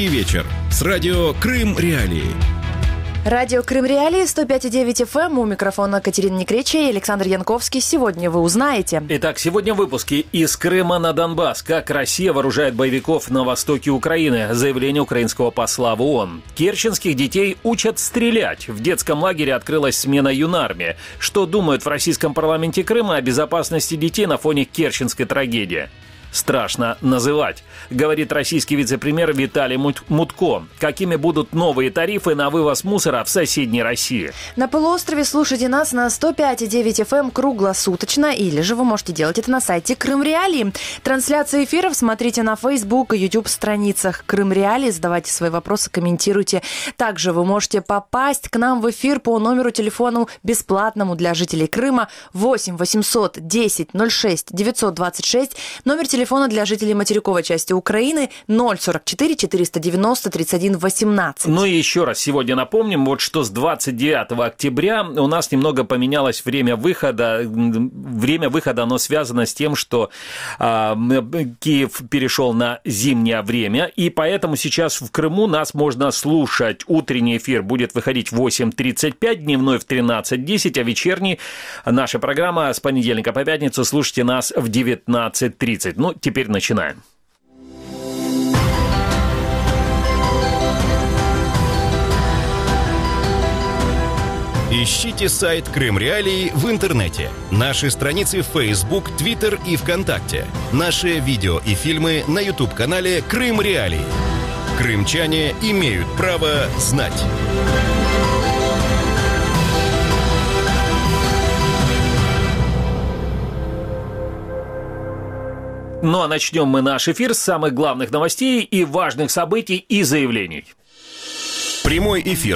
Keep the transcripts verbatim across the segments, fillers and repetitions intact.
Субботний вечер с радио «Крым Реалии». Радио «Крым Реалии», сто пять и девять эф эм. У микрофона Катерина Некречия и Александр Янковский. Сегодня вы узнаете. Итак, сегодня в выпуске. Из Крыма на Донбасс. Как Россия вооружает боевиков на востоке Украины. Заявление украинского посла в ООН. Керченских детей учат стрелять. В детском лагере открылась смена юнармии. Что думают в российском парламенте Крыма о безопасности детей на фоне керченской трагедии? Страшно называть, говорит российский вице-премьер Виталий Мутко. Какими будут новые тарифы на вывоз мусора в соседней России? На полуострове слушайте нас на сто пять и девять эф эм круглосуточно, или же вы можете делать это на сайте Крым Реалии. Трансляции эфиров смотрите на Facebook и YouTube страницах Крым Реалии. Задавайте свои вопросы, комментируйте. Также вы можете попасть к нам в эфир по номеру телефону бесплатному для жителей Крыма восемь восемьсот десять ноль шесть девятьсот двадцать шесть. Номер телефона Телефона для жителей материковой части Украины ноль сорок четыре четыреста девяносто тридцать один восемнадцать. Ну и еще раз сегодня напомним, вот что с двадцать девятого октября у нас немного поменялось время выхода. Время выхода, оно связано с тем, что э, Киев перешел на зимнее время, и поэтому сейчас в Крыму нас можно слушать. Утренний эфир будет выходить в восемь тридцать пять, дневной в тринадцать десять, а вечерний наша программа с понедельника по пятницу слушайте нас в девятнадцать тридцать. Ну, теперь начинаем. Ищите сайт Крым Реалии в интернете. Наши страницы в Facebook, Twitter и ВКонтакте. Наши видео и фильмы на YouTube-канале Крым Реалии. Крымчане имеют право знать. Ну а начнем мы наш эфир с самых главных новостей и важных событий и заявлений. Прямой эфир.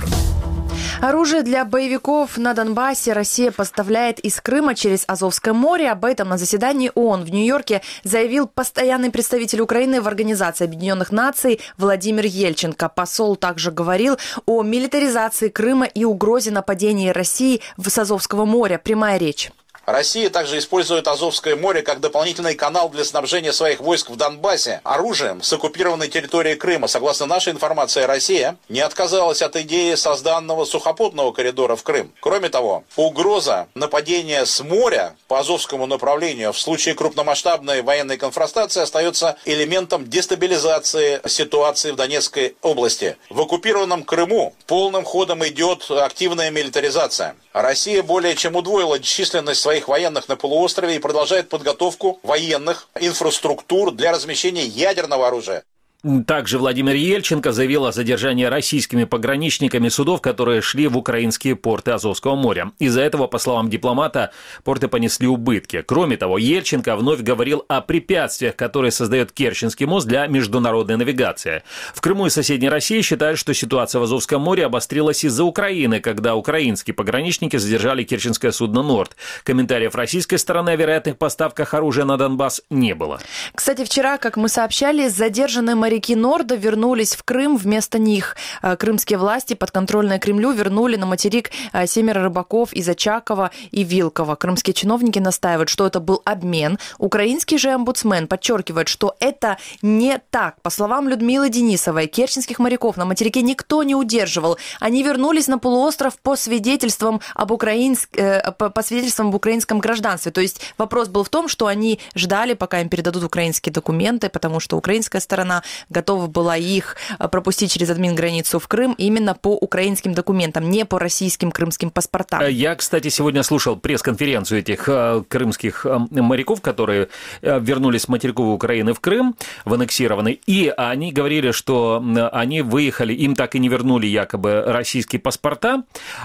Оружие для боевиков на Донбассе Россия поставляет из Крыма через Азовское море. Об этом на заседании ООН в Нью-Йорке заявил постоянный представитель Украины в Организации Объединенных Наций Владимир Ельченко. Посол также говорил о милитаризации Крыма и угрозе нападения России с Азовского моря. Прямая речь. Россия также использует Азовское море как дополнительный канал для снабжения своих войск в Донбассе оружием с оккупированной территории Крыма. Согласно нашей информации, Россия не отказалась от идеи созданного сухопутного коридора в Крым. Кроме того, угроза нападения с моря по Азовскому направлению в случае крупномасштабной военной конфронтации остается элементом дестабилизации ситуации в Донецкой области. В оккупированном Крыму полным ходом идет активная милитаризация. Россия более чем удвоила численность своих военных на полуострове и продолжает подготовку военных инфраструктур для размещения ядерного оружия. Также Владимир Ельченко заявил о задержании российскими пограничниками судов, которые шли в украинские порты Азовского моря. Из-за этого, по словам дипломата, порты понесли убытки. Кроме того, Ельченко вновь говорил о препятствиях, которые создает Керченский мост для международной навигации. В Крыму и соседней России считают, что ситуация в Азовском море обострилась из-за Украины, когда украинские пограничники задержали керченское судно «Норд». Комментариев российской стороны о вероятных поставках оружия на Донбасс не было. Кстати, вчера, как мы сообщали, задержанные моряки Норда вернулись в Крым. Вместо них крымские власти, подконтрольные Кремлю, вернули на материк семеро рыбаков из Очакова и Вилково. Крымские чиновники настаивают, что это был обмен. Украинский же омбудсмен подчеркивает, что это не так. По словам Людмилы Денисовой, керченских моряков на материке никто не удерживал. Они вернулись на полуостров по свидетельствам об, украинск... по свидетельствам об украинском гражданстве. То есть вопрос был в том, что они ждали, пока им передадут украинские документы, потому что украинская сторона готова была их пропустить через админ-границу в Крым именно по украинским документам, не по российским крымским паспортам. Я, кстати, сегодня слушал пресс-конференцию этих крымских моряков, которые вернулись с материковой Украины в Крым, в аннексированный, и они говорили, что они выехали, им так и не вернули якобы российские паспорта,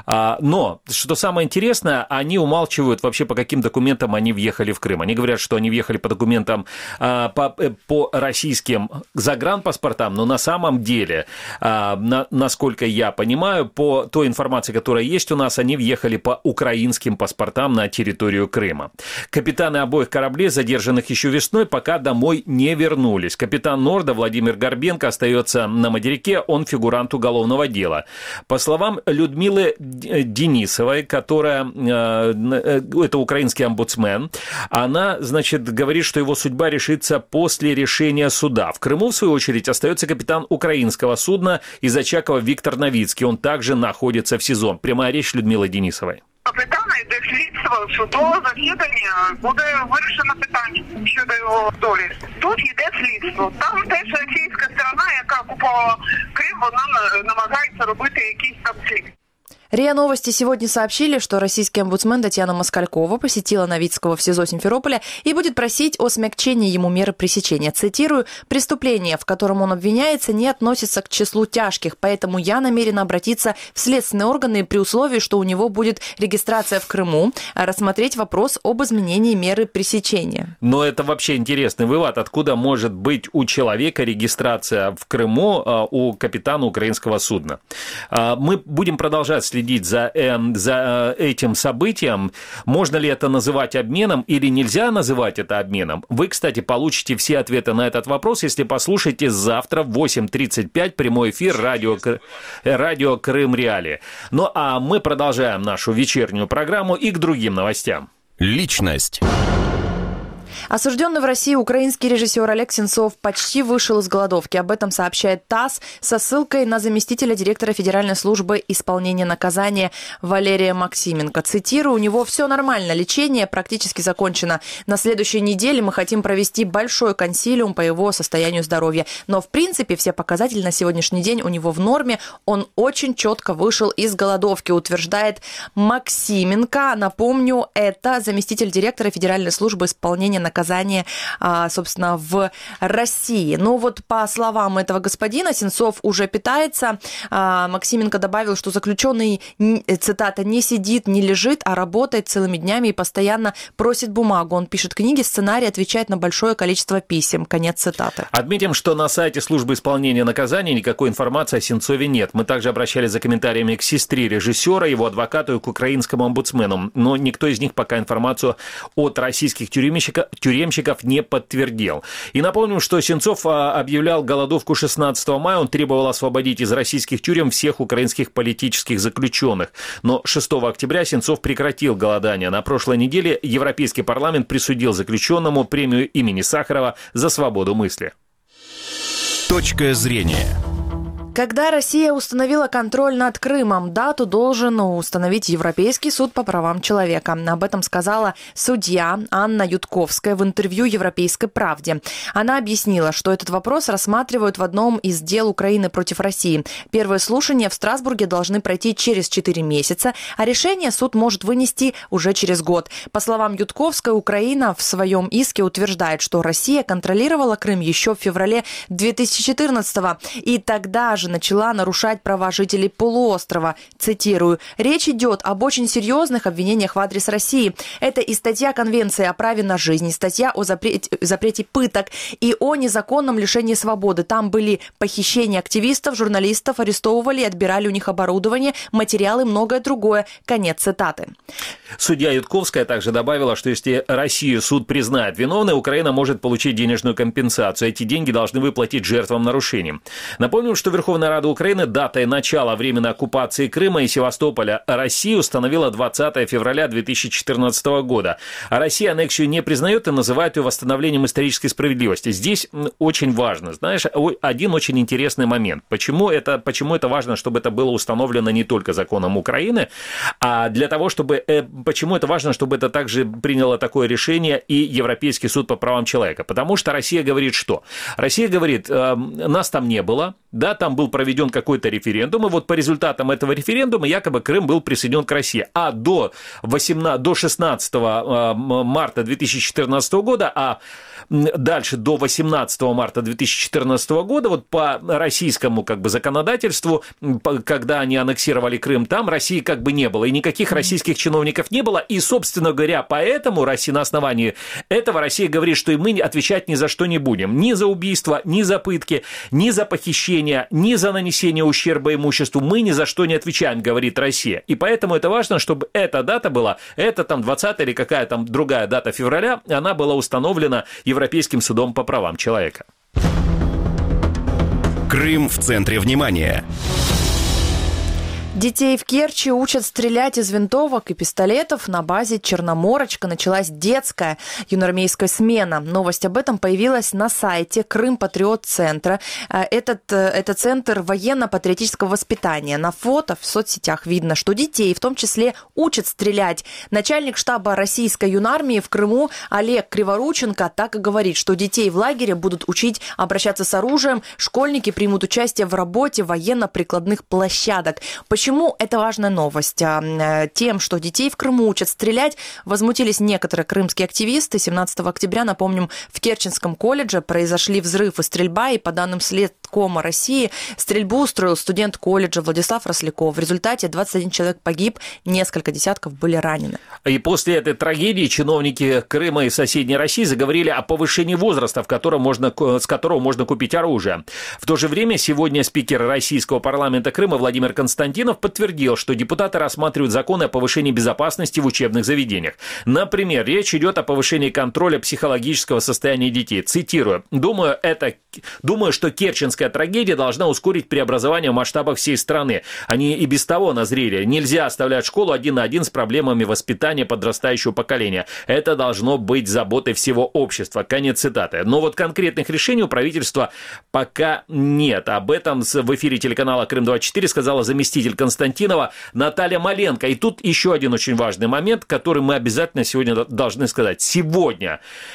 но, что самое интересное, они умалчивают вообще, по каким документам они въехали в Крым. Они говорят, что они въехали по документам, по, по российским загранпаспортам, но на самом деле, на, насколько я понимаю, по той информации, которая есть у нас, они въехали по украинским паспортам на территорию Крыма. Капитаны обоих кораблей, задержанных еще весной, пока домой не вернулись. Капитан Норда Владимир Горбенко остается на материке, он фигурант уголовного дела. По словам Людмилы Денисовой, которая, это украинский омбудсмен, она, значит, говорит, что его судьба решится после решения суда. В Крыму, в свою свою очередь, остается капитан украинского судна из Очакова Виктор Новицкий. Он также находится в СІЗО. Прямая речь Людмилы Денисовой. Капітана йде слідство, судове засідання, буде вирішено питання щодо його долі. Тут йде слідство. Там теж російська сторона, яка окупувала Крим, вона намагається робити якісь там слід. РИА Новости сегодня сообщили, что российский омбудсмен Татьяна Москалькова посетила Новицкого в СИЗО Симферополя и будет просить о смягчении ему меры пресечения. Цитирую: «Преступление, в котором он обвиняется, не относится к числу тяжких, поэтому я намерена обратиться в следственные органы при условии, что у него будет регистрация в Крыму, рассмотреть вопрос об изменении меры пресечения». Но это вообще интересный вывод. Откуда может быть у человека регистрация в Крыму у капитана украинского судна? Мы будем продолжать следить следить за, э, за этим событием. Можно ли это называть обменом или нельзя называть это обменом? Вы, кстати, получите все ответы на этот вопрос, если послушаете завтра в восемь тридцать пять прямой эфир радио, радио Крым Реалии. Ну а мы продолжаем нашу вечернюю программу и к другим новостям. Личность. Осужденный в России украинский режиссер Олег Сенцов почти вышел из голодовки. Об этом сообщает ТАСС со ссылкой на заместителя директора Федеральной службы исполнения наказания Валерия Максименко. Цитирую: «У него все нормально, лечение практически закончено. На следующей неделе мы хотим провести большой консилиум по его состоянию здоровья. Но в принципе все показатели на сегодняшний день у него в норме. Он очень четко вышел из голодовки», утверждает Максименко. Напомню, это заместитель директора Федеральной службы исполнения наказания наказание, собственно, в России. Но вот по словам этого господина, Сенцов уже питается. Максименко добавил, что заключенный, цитата, «не сидит, не лежит, а работает целыми днями и постоянно просит бумагу. Он пишет книги, сценарий, отвечает на большое количество писем». Конец цитаты. Отметим, что на сайте службы исполнения наказания никакой информации о Сенцове нет. Мы также обращались за комментариями к сестре режиссера, его адвокату и к украинскому омбудсмену. Но никто из них пока информацию от российских тюремщиков тюремщиков не подтвердил. И напомним, что Сенцов объявлял голодовку шестнадцатого мая. Он требовал освободить из российских тюрем всех украинских политических заключенных. Но шестого октября Сенцов прекратил голодание. На прошлой неделе Европейский парламент присудил заключенному премию имени Сахарова за свободу мысли. Точка зрения. Когда Россия установила контроль над Крымом, дату должен установить Европейский суд по правам человека. Об этом сказала судья Анна Ютковская в интервью «Европейской правде». Она объяснила, что этот вопрос рассматривают в одном из дел Украины против России. Первые слушания в Страсбурге должны пройти через четыре месяца, а решение суд может вынести уже через год. По словам Ютковской, Украина в своем иске утверждает, что Россия контролировала Крым еще в феврале две тысячи четырнадцатого, и тогда же начала нарушать права жителей полуострова. Цитирую: «Речь идет об очень серьезных обвинениях в адрес России. Это и статья Конвенции о праве на жизнь, и статья о запрете, запрете пыток, и о незаконном лишении свободы. Там были похищения активистов, журналистов, арестовывали и отбирали у них оборудование, материалы и многое другое». Конец цитаты. Судья Ютковская также добавила, что если Россию суд признает виновной, Украина может получить денежную компенсацию. Эти деньги должны выплатить жертвам нарушений. Напомним, что Верховная Рада Украины датой начала временной оккупации Крыма и Севастополя России установила двадцатого февраля две тысячи четырнадцатого года. А Россия аннексию не признает и называет ее восстановлением исторической справедливости. Здесь очень важно, знаешь, один очень интересный момент. Почему это, почему это важно, чтобы это было установлено не только законом Украины, а для того, чтобы... Почему это важно, чтобы это также приняло такое решение и Европейский суд по правам человека? Потому что Россия говорит что? Россия говорит, нас там не было, да, там был проведен какой-то референдум, и вот по результатам этого референдума якобы Крым был присоединен к России. А до, восемнадцатого, до шестнадцатого марта две тысячи четырнадцатого года, а дальше до восемнадцатого марта две тысячи четырнадцатого года, вот по российскому как бы законодательству, когда они аннексировали Крым, там России как бы не было, и никаких российских чиновников не было, и, собственно говоря, поэтому Россия, на основании этого Россия говорит, что и мы отвечать ни за что не будем, ни за убийство, ни за пытки, ни за похищение, ни за нанесение ущерба имуществу, мы ни за что не отвечаем, говорит Россия. И поэтому это важно, чтобы эта дата была, это там двадцатая или какая там другая дата февраля, она была установлена Европейским судом по правам человека. Крым в центре внимания. Детей в Керчи учат стрелять из винтовок и пистолетов. На базе «Черноморочка» началась детская юноармейская смена. Новость об этом появилась на сайте Крым-Патриот-центра. Этот, это центр военно-патриотического воспитания. На фото в соцсетях видно, что детей в том числе учат стрелять. Начальник штаба российской юнармии в Крыму Олег Криворученко так и говорит, что детей в лагере будут учить обращаться с оружием. Школьники примут участие в работе военно-прикладных площадок. Почему это важная новость? Тем, что детей в Крыму учат стрелять, возмутились некоторые крымские активисты. семнадцатого октября, напомним, в Керченском колледже произошли взрыв и стрельба, и по данным Следкома России, стрельбу устроил студент колледжа Владислав Росляков. В результате двадцать один человек погиб, несколько десятков были ранены. И после этой трагедии чиновники Крыма и соседней России заговорили о повышении возраста, в котором можно, с которого можно купить оружие. В то же время сегодня спикер российского парламента Крыма Владимир Константинов подтвердил, что депутаты рассматривают законы о повышении безопасности в учебных заведениях. Например, речь идет о повышении контроля психологического состояния детей. Цитирую. «Думаю, это, думаю, что керченская трагедия должна ускорить преобразование в масштабах всей страны. Они и без того назрели. Нельзя оставлять школу один на один с проблемами воспитания подрастающего поколения. Это должно быть заботой всего общества». Конец цитаты. Но вот конкретных решений у правительства пока нет. Об этом в эфире телеканала Крым двадцать четыре сказала заместитель Константинова Наталья Маленко. И тут еще один очень важный момент, который мы обязательно сегодня должны сказать. Сегодня,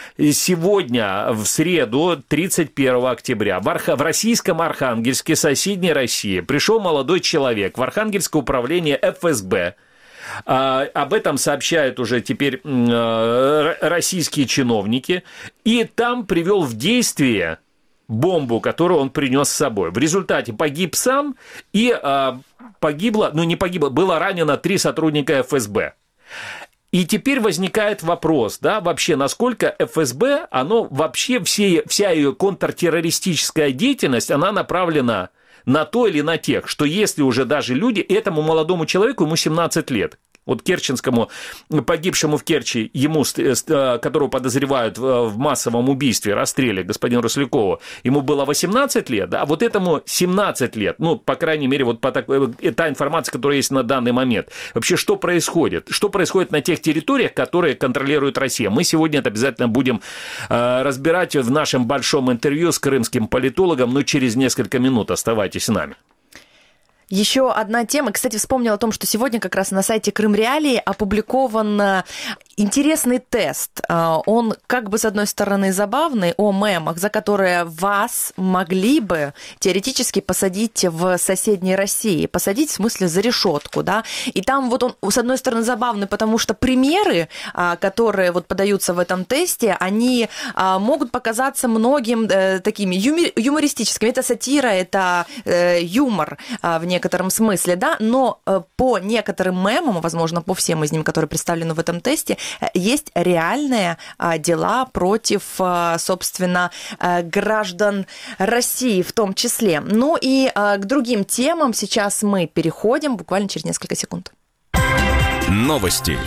сегодня в среду, тридцать первого октября, в, Арх... в российском Архангельске, соседней России, пришел молодой человек в Архангельское управление эф эс бэ. А, об этом сообщают уже теперь э, российские чиновники. И там привел в действие бомбу, которую он принес с собой. В результате погиб сам и э, погибло, ну не погибло, было ранено три сотрудника эф эс бэ. И теперь возникает вопрос, да, вообще, насколько эф эс бэ, оно вообще, все, вся ее контртеррористическая деятельность, она направлена на то или на тех, что если уже даже люди, этому молодому человеку, ему семнадцать лет, вот керченскому, погибшему в Керчи, ему, которого подозревают в массовом убийстве, расстреле, господину Рослякову, ему было восемнадцать лет, а вот этому семнадцать лет, ну, по крайней мере, вот по такой, та информация, которая есть на данный момент. Вообще, что происходит? Что происходит на тех территориях, которые контролирует Россия? Мы сегодня это обязательно будем разбирать в нашем большом интервью с крымским политологом, но через несколько минут. Оставайтесь с нами. Еще одна тема. Кстати, вспомнила о том, что сегодня как раз на сайте Крым Реалии опубликован интересный тест. Он как бы, с одной стороны, забавный, о мемах, за которые вас могли бы теоретически посадить в соседней России. Посадить в смысле за решетку, да. И там вот он, с одной стороны, забавный, потому что примеры, которые вот подаются в этом тесте, они могут показаться многим такими юмористическими. Это сатира, это юмор в некотором смысле, да, но по некоторым мемам, возможно, по всем из них, которые представлены в этом тесте, есть реальные дела против, собственно, граждан России в том числе. Ну и к другим темам сейчас мы переходим буквально через несколько секунд. Новости.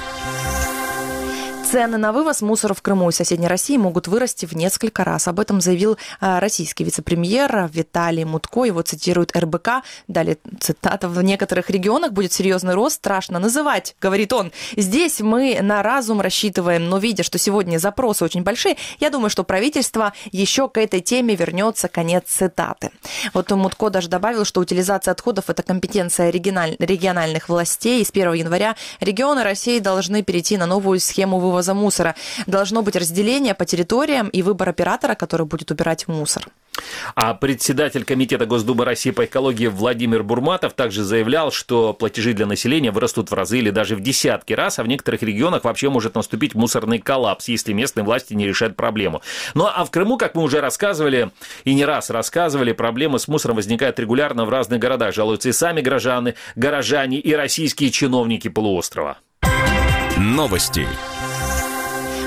Цены на вывоз мусора в Крыму и соседней России могут вырасти в несколько раз. Об этом заявил российский вице-премьер Виталий Мутко. Его цитирует эр бэ ка. Далее цитата. «В некоторых регионах будет серьезный рост. Страшно называть», говорит он. «Здесь мы на разум рассчитываем, но видя, что сегодня запросы очень большие, я думаю, что правительство еще к этой теме вернется». Конец цитаты. Вот Мутко даже добавил, что утилизация отходов – это компетенция региональных властей. И с первого января регионы России должны перейти на новую схему вывоза мусора. Должно быть разделение по территориям и выбор оператора, который будет убирать мусор. А председатель Комитета Госдумы России по экологии Владимир Бурматов также заявлял, что платежи для населения вырастут в разы или даже в десятки раз, а в некоторых регионах вообще может наступить мусорный коллапс, если местные власти не решат проблему. Ну а в Крыму, как мы уже рассказывали и не раз рассказывали, проблемы с мусором возникают регулярно в разных городах. Жалуются и сами горожане, горожане и российские чиновники полуострова. Новости.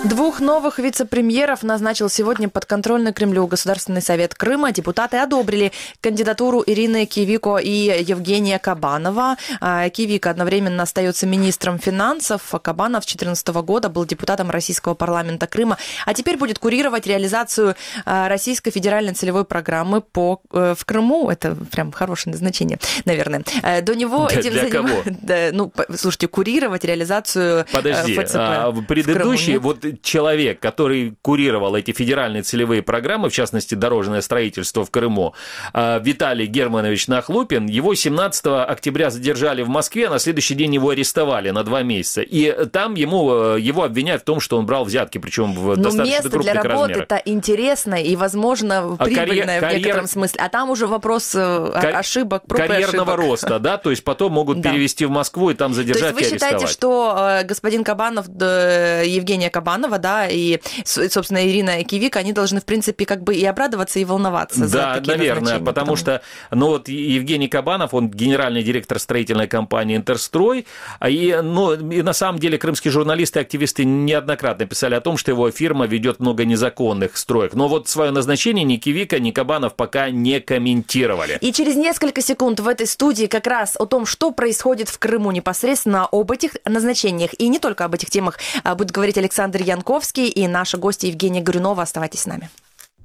Двух новых вице-премьеров назначил сегодня подконтрольный Кремлю Государственный совет Крыма. Депутаты одобрили кандидатуру Ирины Кивико и Евгения Кабанова. Кивико одновременно остается министром финансов. Кабанов с две тысячи четырнадцатого года был депутатом Российского парламента Крыма, а теперь будет курировать реализацию Российской федеральной целевой программы по, в Крыму. Это прям хорошее назначение, наверное. До него для, этим для заним... кого? Да, ну, слушайте, курировать реализацию Подожди, ФЦП а предыдущий в Крыму, вот человек, который курировал эти федеральные целевые программы, в частности, дорожное строительство в Крыму, Виталий Германович Нахлупин, его семнадцатого октября задержали в Москве, а на следующий день его арестовали на два месяца. И там ему, его обвиняют в том, что он брал взятки, причем в Но достаточно крупных размерах. место для работы-то интересное и, возможно, А прибыльное карьер, в некотором карьер... смысле. А там уже вопрос Кар... ошибок, проб и карьерного ошибок. роста, да, то есть потом могут да. перевести в Москву и там задержать и арестовать. То есть вы считаете, что господин Кабанов, Евгения Кабанова, да, и, собственно, Ирина Кивико, они должны, в принципе, как бы и обрадоваться, и волноваться да, за такие наверное, назначения? потому, потому что, ну вот Евгений Кабанов, он генеральный директор строительной компании «Интерстрой», и, ну, и на самом деле крымские журналисты и активисты неоднократно писали о том, что его фирма ведет много незаконных строек. Но вот свое назначение ни Кивико, ни Кабанов пока не комментировали. И через несколько секунд в этой студии как раз о том, что происходит в Крыму непосредственно, об этих назначениях и не только об этих темах будет говорить Александр Янковский и наша гостья Евгения Горюнова. Оставайтесь с нами.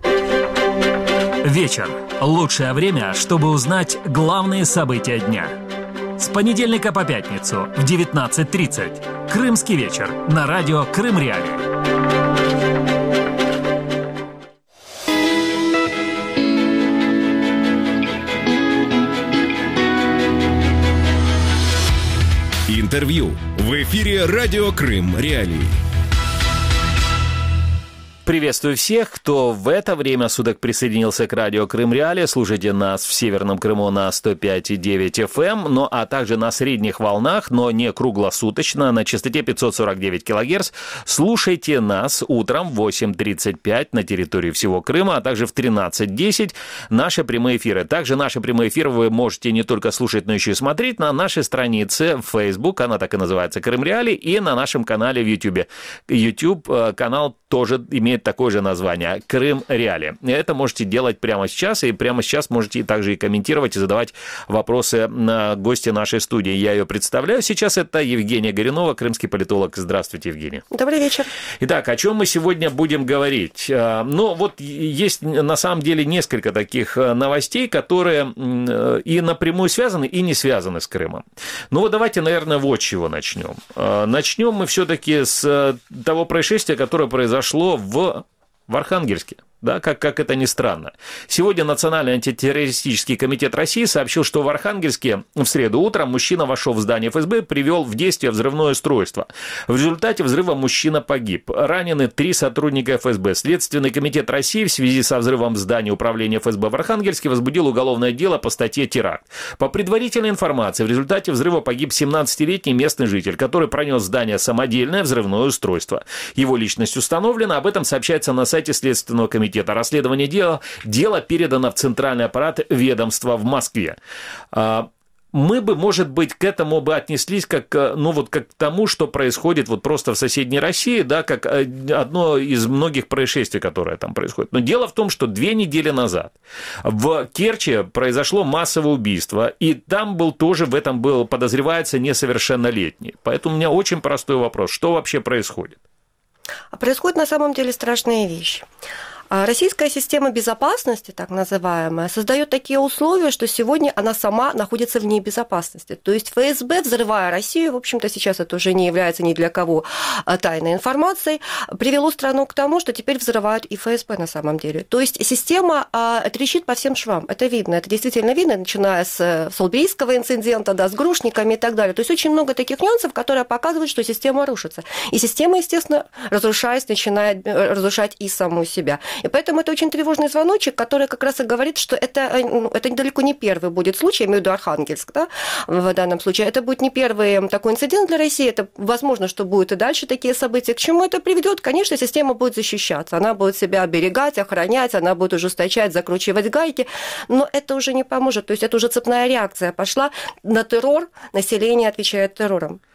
Вечер. Лучшее время, чтобы узнать главные события дня. С понедельника по пятницу в девятнадцать тридцать. Крымский вечер на радио Крым Реалии. Интервью в эфире радио Крым Реалии. Приветствую всех, кто в это время суток присоединился к радио Крым Реалии. Слушайте нас в Северном Крыму на сто пять и девять эф эм, ну а также на средних волнах, но не круглосуточно, на частоте пятьсот сорок девять килогерц. Слушайте нас утром в восемь тридцать пять на территории всего Крыма, а также в тринадцать десять наши прямые эфиры. Также наши прямые эфиры вы можете не только слушать, но еще и смотреть на нашей странице в Facebook, она так и называется Крым Реалии, и на нашем канале в YouTube. YouTube-канал тоже имеет такое же название – Крым Реалии. Это можете делать прямо сейчас, и прямо сейчас можете также и комментировать, и задавать вопросы на гости нашей студии. Я ее представляю. Сейчас это Евгения Горюнова, крымский политолог. Здравствуйте, Евгения. Добрый вечер. Итак, о чем мы сегодня будем говорить? Ну, вот есть на самом деле несколько таких новостей, которые и напрямую связаны, и не связаны с Крымом. Ну, вот давайте, наверное, вот с чего начнем. Начнем мы все-таки с того происшествия, которое произошло в в Архангельске, да, как, как это ни странно. Сегодня Национальный антитеррористический комитет России сообщил, что в Архангельске в среду утром мужчина вошел в здание эф эс бэ, привел в действие взрывное устройство. В результате взрыва мужчина погиб. Ранены три сотрудника эф эс бэ. Следственный комитет России в связи со взрывом здания управления эф эс бэ в Архангельске возбудил уголовное дело по статье «Теракт». По предварительной информации, в результате взрыва погиб семнадцатилетний местный житель, который пронес в здание самодельное взрывное устройство. Его личность установлена, об этом сообщается на сайте Следственного комитета. Расследование дела, дело передано в Центральный аппарат ведомства в Москве. Мы бы, может быть, к этому бы отнеслись как, ну, вот как к тому, что происходит вот просто в соседней России, да, как одно из многих происшествий, которое там происходит. Но дело в том, что две недели назад в Керчи произошло массовое убийство, и там был тоже, в этом был, подозревается, несовершеннолетний. Поэтому у меня очень простой вопрос. Что вообще происходит? Происходит на самом деле страшная вещь. Российская система безопасности, так называемая, создает такие условия, что сегодня она сама находится в небезопасности. То есть эф эс бэ, взрывая Россию, в общем-то, сейчас это уже не является ни для кого тайной информацией, привело страну к тому, что теперь взрывают и эф эс бэ на самом деле. То есть система трещит по всем швам. Это видно, это действительно видно, начиная с Солбейского инцидента, да, с грушниками и так далее. То есть очень много таких нюансов, которые показывают, что система рушится. И система, естественно, разрушаясь, начинает разрушать и саму себя. И поэтому это очень тревожный звоночек, который как раз и говорит, что это, это далеко не первый будет случай, я имею в виду Архангельск, да, в данном случае. Это будет не первый такой инцидент для России, это возможно, что будут и дальше такие события. К чему это приведет? Конечно, система будет защищаться, она будет себя оберегать, охранять, она будет ужесточать, закручивать гайки, но это уже не поможет. То есть это уже цепная реакция пошла на террор, население отвечает террором.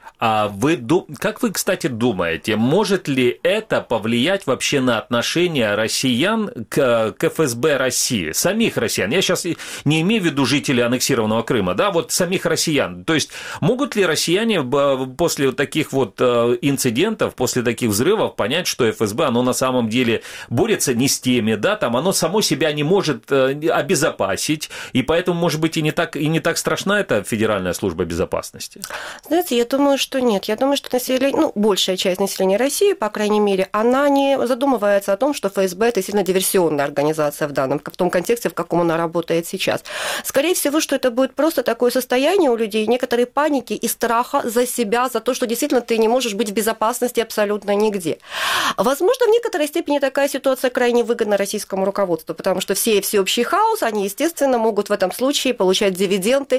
А вы, как вы, кстати, думаете, может ли это повлиять вообще на отношение россиян к, к эф эс бэ России, самих россиян? Я сейчас не имею в виду жителей аннексированного Крыма, да, вот самих россиян. То есть могут ли россияне после таких вот инцидентов, после таких взрывов понять, что эф эс бэ, оно на самом деле борется не с теми, да, там оно само себя не может обезопасить, и поэтому, может быть, и не так, и не так страшна эта Федеральная служба безопасности? Знаете, я думаю, что нет. Я думаю, что население, ну, большая часть населения России, по крайней мере, она не задумывается о том, что эф эс бэ – это сильно диверсионная организация в данном, в том контексте, в каком она работает сейчас. Скорее всего, что это будет просто такое состояние у людей, некоторой паники и страха за себя, за то, что действительно ты не можешь быть в безопасности абсолютно нигде. Возможно, в некоторой степени такая ситуация крайне выгодна российскому руководству, потому что все всеобщий хаос, они, естественно, могут в этом случае получать дивиденды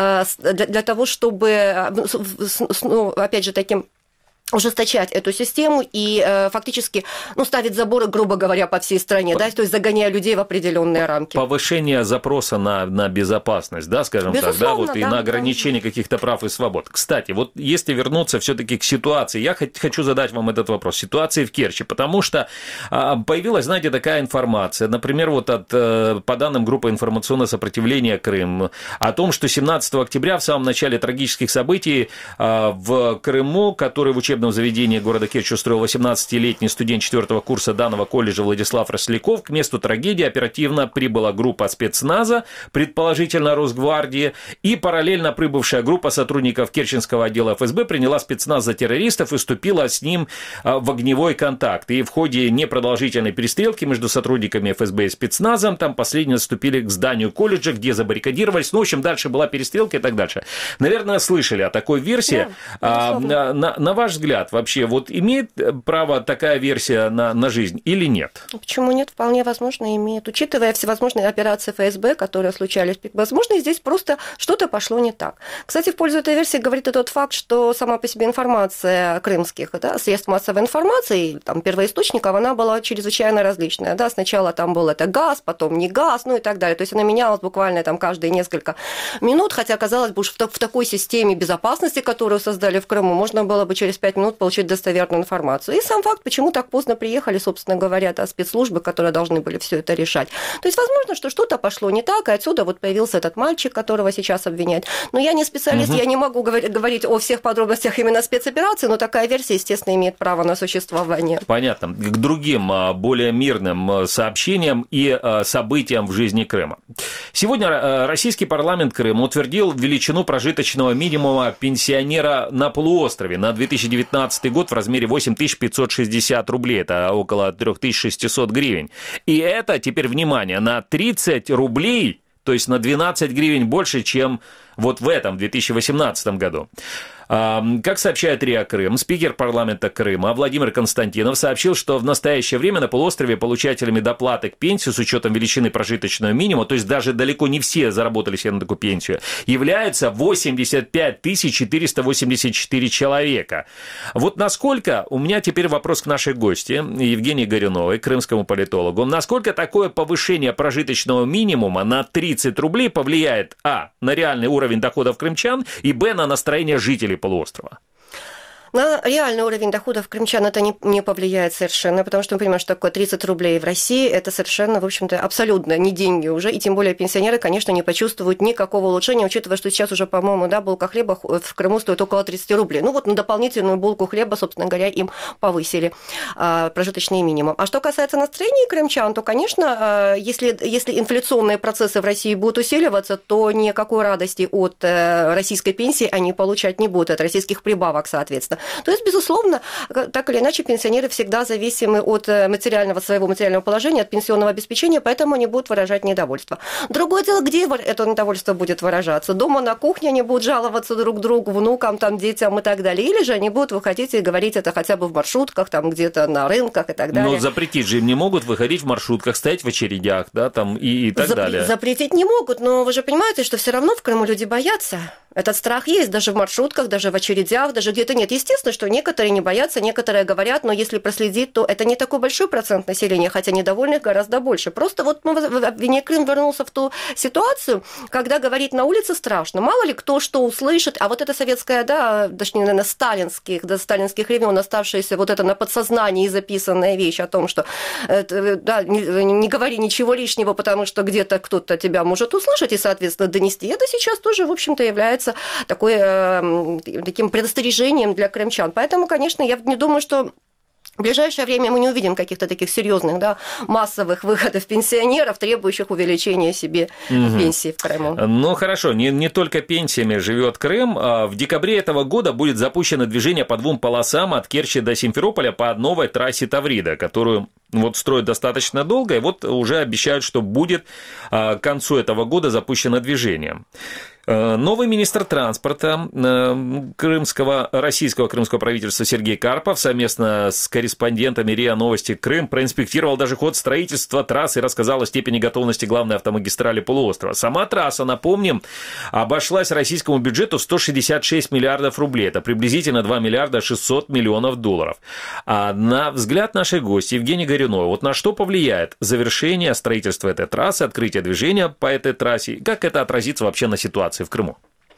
для того, чтобы, ну, опять же, таким ужесточать эту систему и э, фактически, ну, ставить заборы, грубо говоря, по всей стране, да, то есть загоняя людей в определенные рамки. Повышение запроса на, на безопасность, да, скажем Безусловно, так, да, вот, да, и на ограничение да. каких-то прав и свобод. Кстати, вот если вернуться все-таки к ситуации, я хочу задать вам этот вопрос, ситуации в Керчи, потому что появилась, знаете, такая информация, например, вот от, по данным группы информационного сопротивления Крым, о том, что семнадцатого октября, в самом начале трагических событий в Крыму, который в учебном заведении города Керчь устроил восемнадцатилетний студент четвертого курса данного колледжа Владислав Росляков, к месту трагедии оперативно прибыла группа спецназа, предположительно Росгвардии, и параллельно прибывшая группа сотрудников Керченского отдела эф эс бэ приняла спецназ за террористов и вступила с ним в огневой контакт. И в ходе непродолжительной перестрелки между сотрудниками эф эс бэ и спецназом, там последние отступили к зданию колледжа, где забаррикадировались. Ну, в общем, дальше была перестрелка и так дальше. Наверное, слышали о такой версии. Да, а, на, на, на ваш взгляд, вообще, вот имеет право такая версия на, на жизнь или нет? Почему нет? Вполне возможно, имеет. Учитывая всевозможные операции эф эс бэ, которые случались, возможно, здесь просто что-то пошло не так. Кстати, в пользу этой версии говорит и тот факт, что сама по себе информация крымских, да, средств массовой информации, там, первоисточников, она была чрезвычайно различная. Да? Сначала там был это газ, потом не газ, ну и так далее. То есть она менялась буквально там каждые несколько минут, хотя, казалось бы, уж в такой системе безопасности, которую создали в Крыму, можно было бы через пять минут получить достоверную информацию. И сам факт, почему так поздно приехали, собственно говоря, да, спецслужбы, которые должны были все это решать. То есть, возможно, что что-то пошло не так, и отсюда вот появился этот мальчик, которого сейчас обвиняют. Но я не специалист, угу. я не могу говорить о всех подробностях именно спецоперации, но такая версия, естественно, имеет право на существование. Понятно. К другим, более мирным сообщениям и событиям в жизни Крыма. Сегодня российский парламент Крыма утвердил величину прожиточного минимума пенсионера на полуострове на две тысячи девятнадцатый год в размере восемь тысяч пятьсот шестьдесят рублей, это около три тысячи шестьсот гривен. И это, теперь внимание, на тридцать рублей, то есть на двенадцать гривен больше, чем вот в этом две тысячи восемнадцатом году. Как сообщает РИА Крым, спикер парламента Крыма Владимир Константинов сообщил, что в настоящее время на полуострове получателями доплаты к пенсии с учетом величины прожиточного минимума, то есть даже далеко не все заработали себе на такую пенсию, являются восемьдесят пять тысяч четыреста восемьдесят четыре человека. Вот насколько, у меня теперь вопрос к нашей гости, Евгении Горюновой, крымскому политологу, насколько такое повышение прожиточного минимума на тридцать рублей повлияет, а, на реальный уровень доходов крымчан, и, б, на настроение жителей полуострова? На реальный уровень доходов крымчан это не, не повлияет совершенно, потому что мы понимаем, что такое тридцать рублей в России, это совершенно, в общем-то, абсолютно не деньги уже, и тем более пенсионеры, конечно, не почувствуют никакого улучшения, учитывая, что сейчас уже, по-моему, да, булка хлеба в Крыму стоит около тридцать рублей. Ну вот на дополнительную булку хлеба, собственно говоря, им повысили а, прожиточный минимум. А что касается настроения крымчан, то, конечно, а, если, если инфляционные процессы в России будут усиливаться, то никакой радости от а, российской пенсии они получать не будут, от российских прибавок, соответственно. То есть, безусловно, так или иначе, пенсионеры всегда зависимы от материального, своего материального положения, от пенсионного обеспечения, поэтому они будут выражать недовольство. Другое дело, где это недовольство будет выражаться? Дома на кухне они будут жаловаться друг другу, внукам, там, детям и так далее, или же они будут выходить и говорить это хотя бы в маршрутках, там, где-то на рынках и так далее. Но запретить же им не могут выходить в маршрутках, стоять в очередях, да, там, и, и так Зап- далее. Запретить не могут, но вы же понимаете, что все равно в Крыму люди боятся. Этот страх есть даже в маршрутках, даже в очередях, даже где-то нет. Естественно, что некоторые не боятся, некоторые говорят, но если проследить, то это не такой большой процент населения, хотя недовольных гораздо больше. Просто вот мы, Крым вернулся в ту ситуацию, когда говорить на улице страшно. Мало ли кто что услышит, а вот это советская, да, точнее, наверное, сталинских, до сталинских времен оставшаяся вот это на подсознании записанная вещь о том, что да, не, не говори ничего лишнего, потому что где-то кто-то тебя может услышать и, соответственно, донести. Это сейчас тоже, в общем-то, является такой, э, таким предостережением для крымчан. Поэтому, конечно, я не думаю, что в ближайшее время мы не увидим каких-то таких серьезных, да, массовых выходов пенсионеров, требующих увеличения себе угу. пенсии в Крыму. Ну, хорошо, не, не только пенсиями живет Крым. В декабре этого года будет запущено движение по двум полосам от Керчи до Симферополя по новой трассе Таврида, которую вот строят достаточно долго, и вот уже обещают, что будет к концу этого года запущено движение. Новый министр транспорта крымского, российского крымского правительства Сергей Карпов совместно с корреспондентами РИА Новости Крым проинспектировал даже ход строительства трассы и рассказал о степени готовности главной автомагистрали полуострова. Сама трасса, напомним, обошлась российскому бюджету в сто шестьдесят шесть миллиардов рублей. Это приблизительно два миллиарда шестьсот миллионов долларов. А на взгляд нашей гости Евгении Горюновой, вот на что повлияет завершение строительства этой трассы, открытие движения по этой трассе, как это отразится вообще на ситуации в Крыму?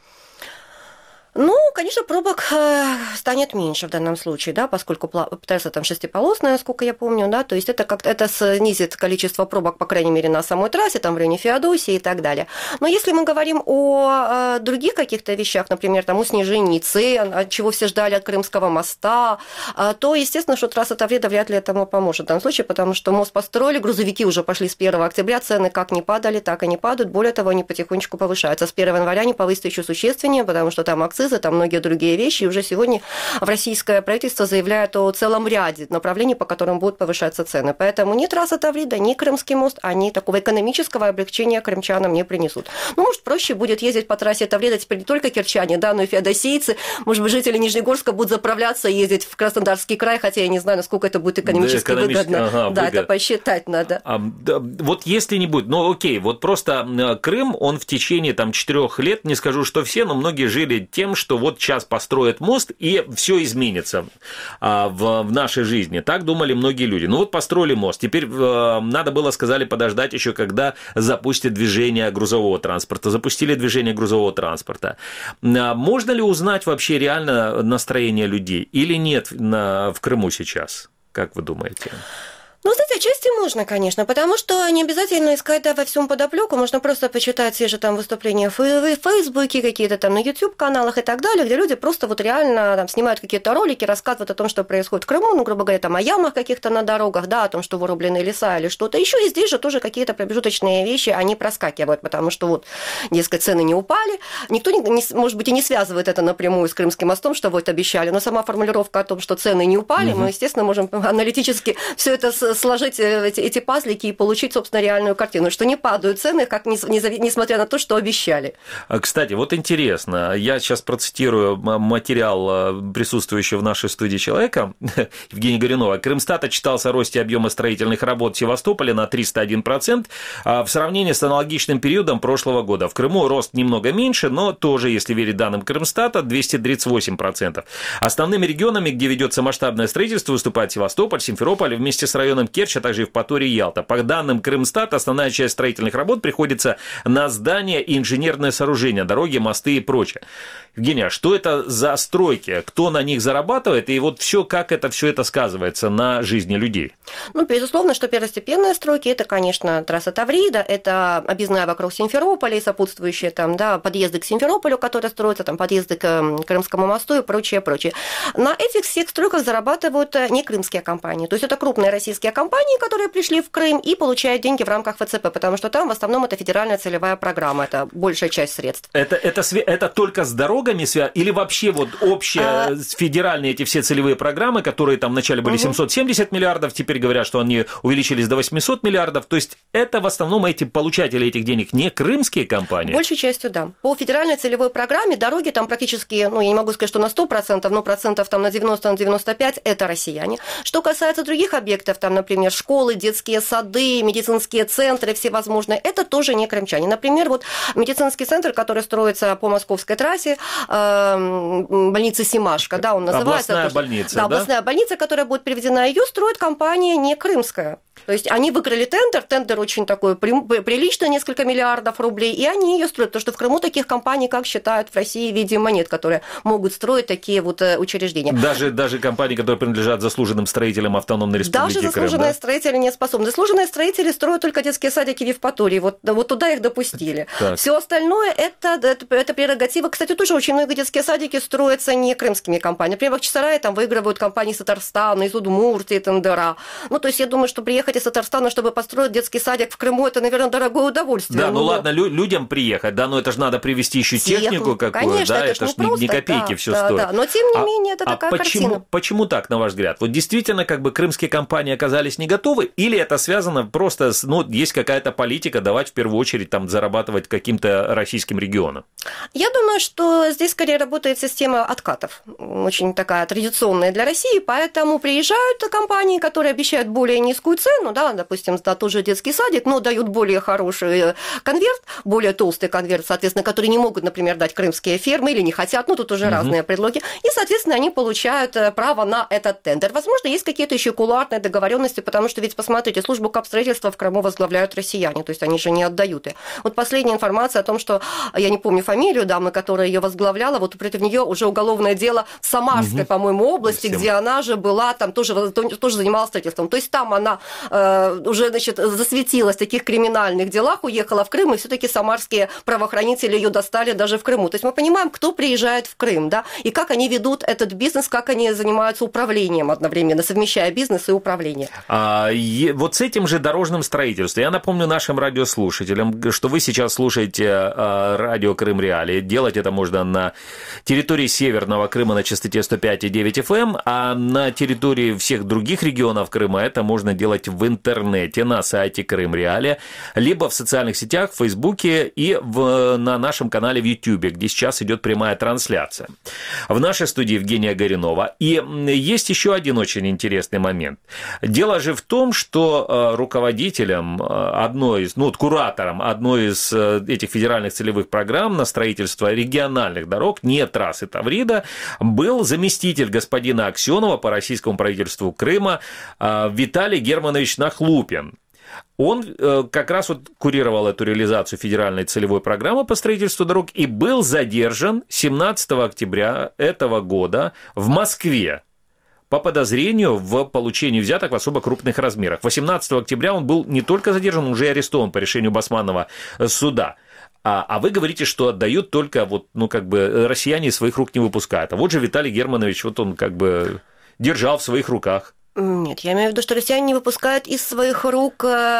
Ну, конечно, пробок станет меньше в данном случае, да, поскольку трасса там шестиполосная, насколько я помню, да, то есть это как-то это снизит количество пробок, по крайней мере, на самой трассе, там в районе Феодосии и так далее. Но если мы говорим о других каких-то вещах, например, там о снижении цен, от чего все ждали от Крымского моста, то, естественно, что трасса Таврида вряд ли этому поможет в данном случае, потому что мост построили, грузовики уже пошли с первого октября, цены как не падали, так и не падают, более того, они потихонечку повышаются. С первого января они повысятся еще существеннее, потому что там акцизы, там многие другие вещи. И уже сегодня российское правительство заявляет о целом ряде направлений, по которым будут повышаться цены. Поэтому ни трасса Таврида, ни Крымский мост, они такого экономического облегчения крымчанам не принесут. Ну, может, проще будет ездить по трассе Таврида теперь не только керчане, да, но и феодосийцы. Может быть, жители Нижнегорска будут заправляться и ездить в Краснодарский край, хотя я не знаю, насколько это будет экономически, да, экономически выгодно. Ага, да, выгодно. Это посчитать надо. А, да, вот если не будет, ну окей, вот просто Крым, он в течение там четырех лет, не скажу, что все, но многие жили тем, что вот сейчас построят мост, и все изменится а, в, в нашей жизни. Так думали многие люди. Ну вот построили мост. Теперь а, надо было, сказали, подождать еще, когда запустят движение грузового транспорта. Запустили движение грузового транспорта. А, можно ли узнать вообще реально настроение людей или нет на, в Крыму сейчас? Как вы думаете? Ну, знаете, отчасти можно, конечно, потому что не обязательно искать, да, во всем подоплеку, можно просто почитать все же там выступления в Фейсбуке, какие-то там на YouTube-каналах и так далее, где люди просто вот реально там снимают какие-то ролики, рассказывают о том, что происходит в Крыму, ну, грубо говоря, там о ямах каких-то на дорогах, да, о том, что вырублены леса или что-то еще, и здесь же тоже какие-то промежуточные вещи, они проскакивают, потому что вот, дескать, цены не упали, никто, не, не, может быть, и не связывает это напрямую с Крымским мостом, что вот обещали, но сама формулировка о том, что цены не упали, угу. мы, естественно, можем аналитически все это сложить эти, эти пазлики и получить, собственно, реальную картину, что не падают цены, как не, не, несмотря на то, что обещали. Кстати, вот интересно, я сейчас процитирую материал присутствующего в нашей студии человека, Евгения Горюнова. Крымстат отчитался о росте объема строительных работ в Севастополе на триста один процент в сравнении с аналогичным периодом прошлого года. В Крыму рост немного меньше, но тоже, если верить данным Крымстата, двести тридцать восемь процентов. Основными регионами, где ведется масштабное строительство, выступают Севастополь, Симферополь вместе с районом Керчь, а также Евпатория и Ялта. По данным Крымстата, основная часть строительных работ приходится на здания и инженерные сооружения, дороги, мосты и прочее. Евгения, что это за стройки? Кто на них зарабатывает? И вот все, как это все это сказывается на жизни людей? Ну, безусловно, что первостепенные стройки, это, конечно, трасса Таврида, это объездная вокруг Симферополя и сопутствующие там, да, подъезды к Симферополю, которые строятся, там, подъезды к Крымскому мосту и прочее, прочее. На этих всех стройках зарабатывают не крымские компании. То есть это крупные российские компании, которые пришли в Крым и получают деньги в рамках ФЦП, потому что там в основном это федеральная целевая программа, это большая часть средств. Это, это, это только с дорогами связано? Или вообще вот общие а... федеральные эти все целевые программы, которые там вначале были угу. семьсот семьдесят миллиардов, теперь говорят, что они увеличились до восемьсот миллиардов, то есть это в основном эти получатели этих денег не крымские компании? Большей частью, да. По федеральной целевой программе дороги там практически, ну я не могу сказать, что на сто процентов, но процентов там на девяносто - девяносто пять это россияне. Что касается других объектов, там, например, школ, школы, детские сады, медицинские центры всевозможные, это тоже не крымчане. Например, вот медицинский центр, который строится по Московской трассе, больница Семашко, да, он называется. Областная больница, да? да? Областная больница, которая будет переведена, ее строит компания не крымская. То есть они выиграли тендер, тендер очень такой приличный, несколько миллиардов рублей, и они ее строят, потому что в Крыму таких компаний, как считают в России, в виде монет, которые могут строить такие вот учреждения. Даже, даже компании, которые принадлежат заслуженным строителям Автономной Республики Даже Крым, заслуженные да? строители не способны. Заслуженные строители строят только детские садики в Евпатории, вот, вот туда их допустили. Все остальное это, это, это прерогатива. Кстати, тоже очень многие детские садики строятся не крымскими компаниями. Например, в Бахчисарае там выигрывают компании из Татарстана, из Удмуртии, Тендера. Ну, то есть я думаю, что приехать из Татарстана, чтобы построить детский садик в Крыму, это, наверное, дорогое удовольствие. Да, ну, ну ладно, лю- людям приехать, да, но это же надо привезти еще технику какую-то, конечно, да, это, это ж же не, не копейки да, все да, стоит. Да, но тем не а, менее это а такая почему, картина. Почему так, на ваш взгляд? Вот действительно, как бы крымские компании оказались не готовы, или это связано просто с, ну, есть какая-то политика давать в первую очередь там зарабатывать каким-то российским регионам? Я думаю, что здесь скорее работает система откатов, очень такая традиционная для России, поэтому приезжают компании, которые обещают более низкую цену, да, допустим, за тот же детский садик, но дают более хороший конверт, более толстый конверт, соответственно, который не могут, например, дать крымские фермы или не хотят, ну, тут уже угу. разные предлоги, и, соответственно, они получают право на этот тендер. Возможно, есть какие-то еще кулуарные договоренности, потому что ведь, посмотрите, службу капстроительства в Крыму возглавляют россияне, то есть они же не отдают ее. Вот последняя информация о том, что, я не помню фамилию дамы, которая ее возглавляла, вот против нее уже уголовное дело в Самарской, угу. по-моему, области, Всем. где она же была, там тоже, тоже занималась строительством. То есть там она э, уже, значит, засветилась в таких криминальных делах, уехала в Крым, и все-таки самарские правоохранители ее достали даже в Крыму. То есть мы понимаем, кто приезжает в Крым, да, и как они ведут этот бизнес, как они занимаются управлением одновременно, совмещая бизнес и управление. А, и вот с этим же дорожным строительством, я напомню нашим радиослушателям, что вы сейчас слушаете а, радио Крым Реалии. Делать это можно на территории Северного Крыма на частоте сто пять и девять эф эм, а на территории всех других регионов Крыма это можно делать в интернете на сайте Крым Реалия, либо в социальных сетях, в Фейсбуке и в, на нашем канале в Ютьюбе, где сейчас идет прямая трансляция. В нашей студии Евгения Горюнова. И есть еще один очень интересный момент. Дело же в том, что руководителем одной из, ну, куратором одной из этих федеральных целевых программ на строительство региональных дорог, не трассы Таврида, был заместитель господина Аксенова по российскому правительству Крыма Виталий Германович Нахлупин. Он как раз вот курировал эту реализацию федеральной целевой программы по строительству дорог и был задержан семнадцатого октября этого года в Москве по подозрению в получении взяток в особо крупных размерах. восемнадцатого октября он был не только задержан, уже арестован по решению Басманного суда. А, а вы говорите, что отдают только, вот, ну, как бы, россияне из своих рук не выпускают. А вот же Виталий Германович, вот он как бы держал в своих руках. Нет, я имею в виду, что россияне не выпускают из своих рук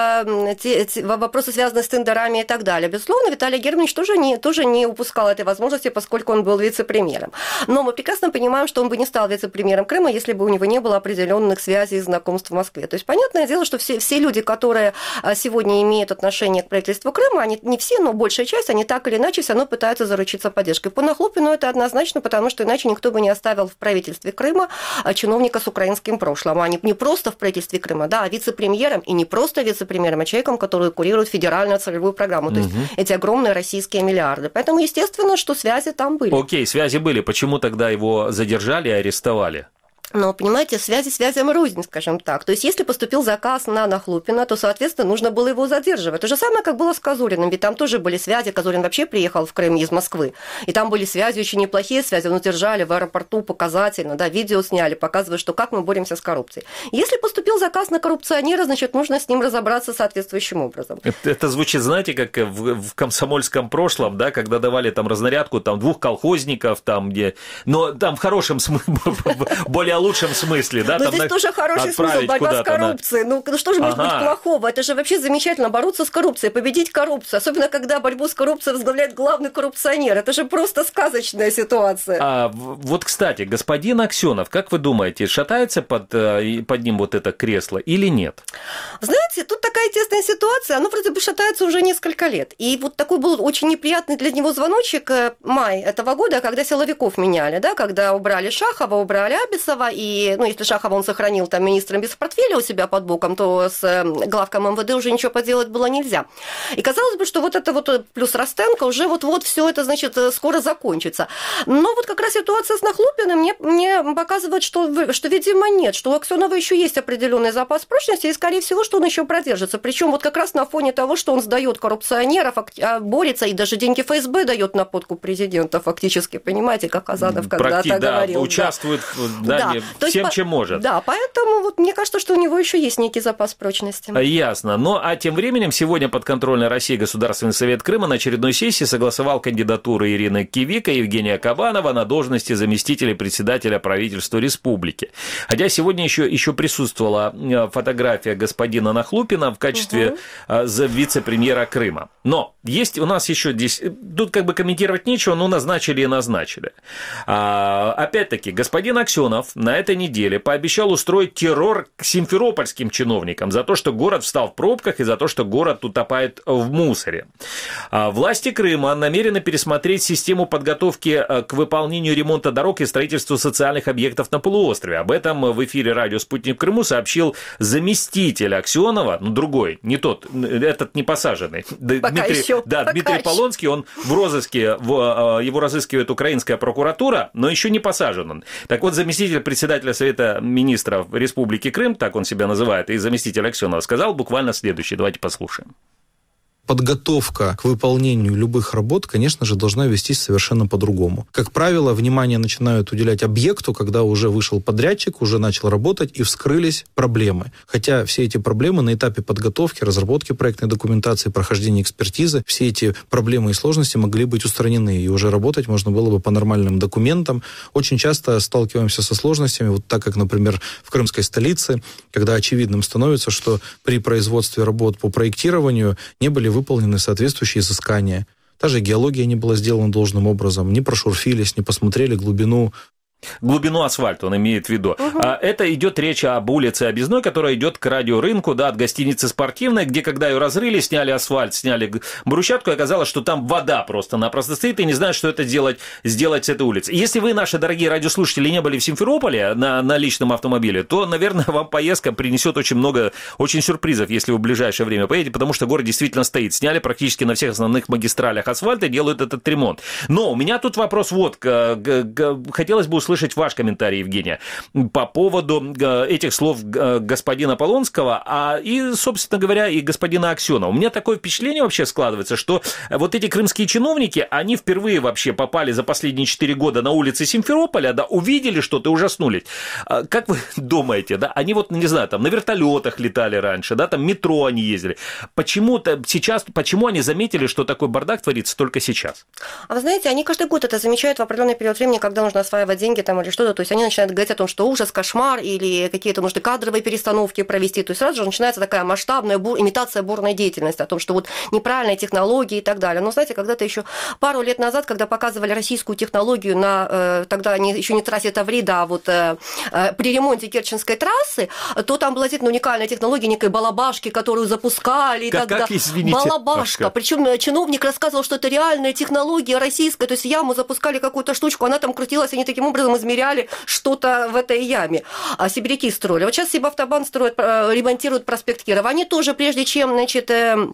э, те, те, вопросы, связанные с тендерами и так далее. Безусловно, Виталий Германович тоже не, тоже не упускал этой возможности, поскольку он был вице-премьером. Но мы прекрасно понимаем, что он бы не стал вице-премьером Крыма, если бы у него не было определенных связей и знакомств в Москве. То есть, понятное дело, что все, все люди, которые сегодня имеют отношение к правительству Крыма, они не все, но большая часть, они так или иначе все равно пытаются заручиться поддержкой. По Нахлупину это однозначно, потому что иначе никто бы не оставил в правительстве Крыма чиновника с украинским прошлым. Не, не просто в правительстве Крыма, да, а вице-премьером, и не просто вице-премьером, а человеком, который курирует федеральную целевую программу, то есть угу. эти огромные российские миллиарды. Поэтому, естественно, что связи там были. Окей, связи были. Почему тогда его задержали и арестовали? Но, понимаете, связи связям рознь, скажем так. То есть, если поступил заказ на Нахлупина, то, соответственно, нужно было его задерживать. То же самое, как было с Козуриным, ведь там тоже были связи. Козурин вообще приехал в Крым из Москвы, и там были связи, очень неплохие связи. Он держали в аэропорту показательно, да, видео сняли, показывая, что как мы боремся с коррупцией. Если поступил заказ на коррупционера, значит, нужно с ним разобраться соответствующим образом. Это, это звучит, знаете, как в, в комсомольском прошлом, да, когда давали там разнарядку там двух колхозников, там где, но там в хорошем смысле, более лучшем смысле, да? Но здесь тоже хороший смысл, борьба с коррупцией. На... Ну, что же может ага. быть плохого? Это же вообще замечательно, бороться с коррупцией, победить коррупцию. Особенно, когда борьбу с коррупцией возглавляет главный коррупционер. Это же просто сказочная ситуация. А, вот, кстати, господин Аксенов, как вы думаете, шатается под, под ним вот это кресло или нет? Знаете, тут такая тесная ситуация. Оно вроде бы шатается уже несколько лет. И вот такой был очень неприятный для него звоночек май этого года, когда силовиков меняли, да, когда убрали Шахова, убрали Абисова, Шахова, и, ну, если Шахова он сохранил там министром без портфеля у себя под боком, то с главком эм вэ дэ уже ничего поделать было нельзя. И казалось бы, что вот это вот плюс Ростенко уже вот-вот все это, значит, скоро закончится. Но вот как раз ситуация с Нахлупиным мне, мне показывает, что, что, видимо, нет, что у Аксёнова еще есть определенный запас прочности, и, скорее всего, что он еще продержится. Причем вот как раз на фоне того, что он сдает коррупционеров, борется и даже деньги эф эс бэ дает на подкуп президента фактически, понимаете, как Азанов когда-то Практи, говорил. Да, участвует да, да, да. всем, есть, чем может. Да, поэтому вот мне кажется, что у него еще есть некий запас прочности. Ясно. Ну, а тем временем сегодня подконтрольной России Государственный совет Крыма на очередной сессии согласовал кандидатуры Ирины Кивика и Евгения Кабанова на должности заместителя председателя правительства республики. Хотя сегодня еще, еще присутствовала фотография господина Нахлупина в качестве угу. вице-премьера Крыма. Но есть у нас еще здесь, тут как бы комментировать нечего, но назначили и назначили. А, опять-таки, господин Аксёнов на этой неделе пообещал устроить террор к симферопольским чиновникам за то, что город встал в пробках и за то, что город утопает в мусоре. А, власти Крыма намерены пересмотреть систему подготовки к выполнению ремонта дорог и строительству социальных объектов на полуострове. Об этом в эфире радио «Спутник в Крыму» сообщил заместитель Аксёнова, ну другой, не тот, этот не посаженный, Пока Дмитрий, еще, да, пока Дмитрий еще. Полонский, он в розыске, в, его разыскивает украинская прокуратура, но еще не посажен он. Так вот, заместитель председателя Совета министров Республики Крым, так он себя называет, и заместитель Аксёнова, сказал буквально следующее. Давайте послушаем. Подготовка к выполнению любых работ, конечно же, должна вестись совершенно по-другому. Как правило, внимание начинают уделять объекту, когда уже вышел подрядчик, уже начал работать и вскрылись проблемы. Хотя все эти проблемы на этапе подготовки, разработки проектной документации, прохождения экспертизы, все эти проблемы и сложности могли быть устранены, и уже работать можно было бы по нормальным документам. Очень часто сталкиваемся со сложностями, вот так как, например, в крымской столице, когда очевидным становится, что при производстве работ по проектированию не были выполнены соответствующие изыскания. Та же геология не была сделана должным образом, не прошурфились, не посмотрели глубину. Глубину асфальта он имеет в виду. Угу. Это идет речь об улице Объездной, которая идет к радиорынку, да, от гостиницы «Спортивная», где, когда ее разрыли, сняли асфальт, сняли брусчатку, и оказалось, что там вода просто-напросто стоит, и не знают, что это делать, сделать с этой улицей. Если вы, наши дорогие радиослушатели, не были в Симферополе на, на личном автомобиле, то, наверное, вам поездка принесет очень много, очень сюрпризов, если вы в ближайшее время поедете, потому что город действительно стоит. Сняли практически на всех основных магистралях асфальт и делают этот ремонт. Но у меня тут вопрос вот, хотелось бы услышать ваш комментарий, Евгения, по поводу этих слов господина Полонского, а и, собственно говоря, и господина Аксёнова. У меня такое впечатление вообще складывается, что вот эти крымские чиновники, они впервые вообще попали за последние четыре года на улицы Симферополя, да, увидели что-то и ужаснулись. Как вы думаете, да, они вот, не знаю, там на вертолетах летали раньше, да, там метро они ездили. Почему-то сейчас, почему они заметили, что такой бардак творится только сейчас? А вы знаете, они каждый год это замечают в определенный период времени, когда нужно осваивать деньги там или что-то, то есть они начинают говорить о том, что ужас, кошмар, или какие-то нужны кадровые перестановки провести, то есть сразу же начинается такая масштабная бур, имитация бурной деятельности, о том, что вот неправильные технологии и так далее. Но знаете, когда-то еще пару лет назад, когда показывали российскую технологию на, тогда не, еще не трассе Таврида, а вот при ремонте Керченской трассы, то там была действительно уникальная технология некой балабашки, которую запускали и как, так далее. Извините, балабашка. Причем чиновник рассказывал, что это реальная технология российская, то есть в яму запускали какую-то штучку, она там крутилась, они таким образом измеряли что-то в этой яме. А сибиряки строили. Вот сейчас Сибавтобан строит, ремонтирует проспект Кирова. Они тоже, прежде чем, значит,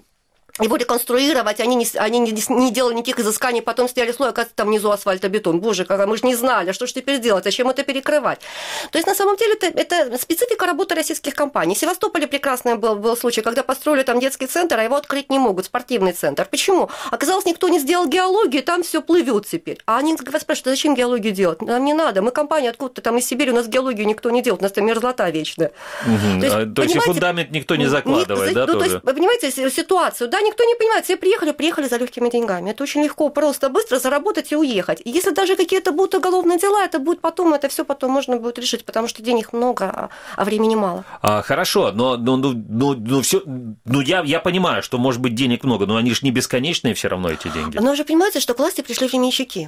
его реконструировать, они, не, они не, не делали никаких изысканий, потом сняли слой, оказывается, там внизу асфальтобетон. Боже, как мы же не знали, что же теперь делать, зачем это перекрывать? То есть, на самом деле, это, это специфика работы российских компаний. В Севастополе прекрасный был, был случай, когда построили там детский центр, а его открыть не могут, спортивный центр. Почему? Оказалось, никто не сделал геологию, там все плывет теперь. А они спрашивают, зачем геологию делать? Нам не надо, мы компания откуда-то там из Сибири, у нас геологию никто не делает, у нас там мерзлота вечная. Угу. То есть, то есть и фундамент никто не закладывает, не, да, ну, тоже? То есть, понимаете, ситуацию, да, никто не понимает, все приехали, приехали за легкими деньгами. Это очень легко, просто, быстро заработать и уехать. И если даже какие-то будут уголовные дела, это будет потом, это все потом можно будет решить, потому что денег много, а времени мало. А, хорошо, но, но, но, но, но все, ну я, я понимаю, что может быть денег много, но они же не бесконечные все равно эти деньги. Но вы же понимаете, что к власти пришли временщики.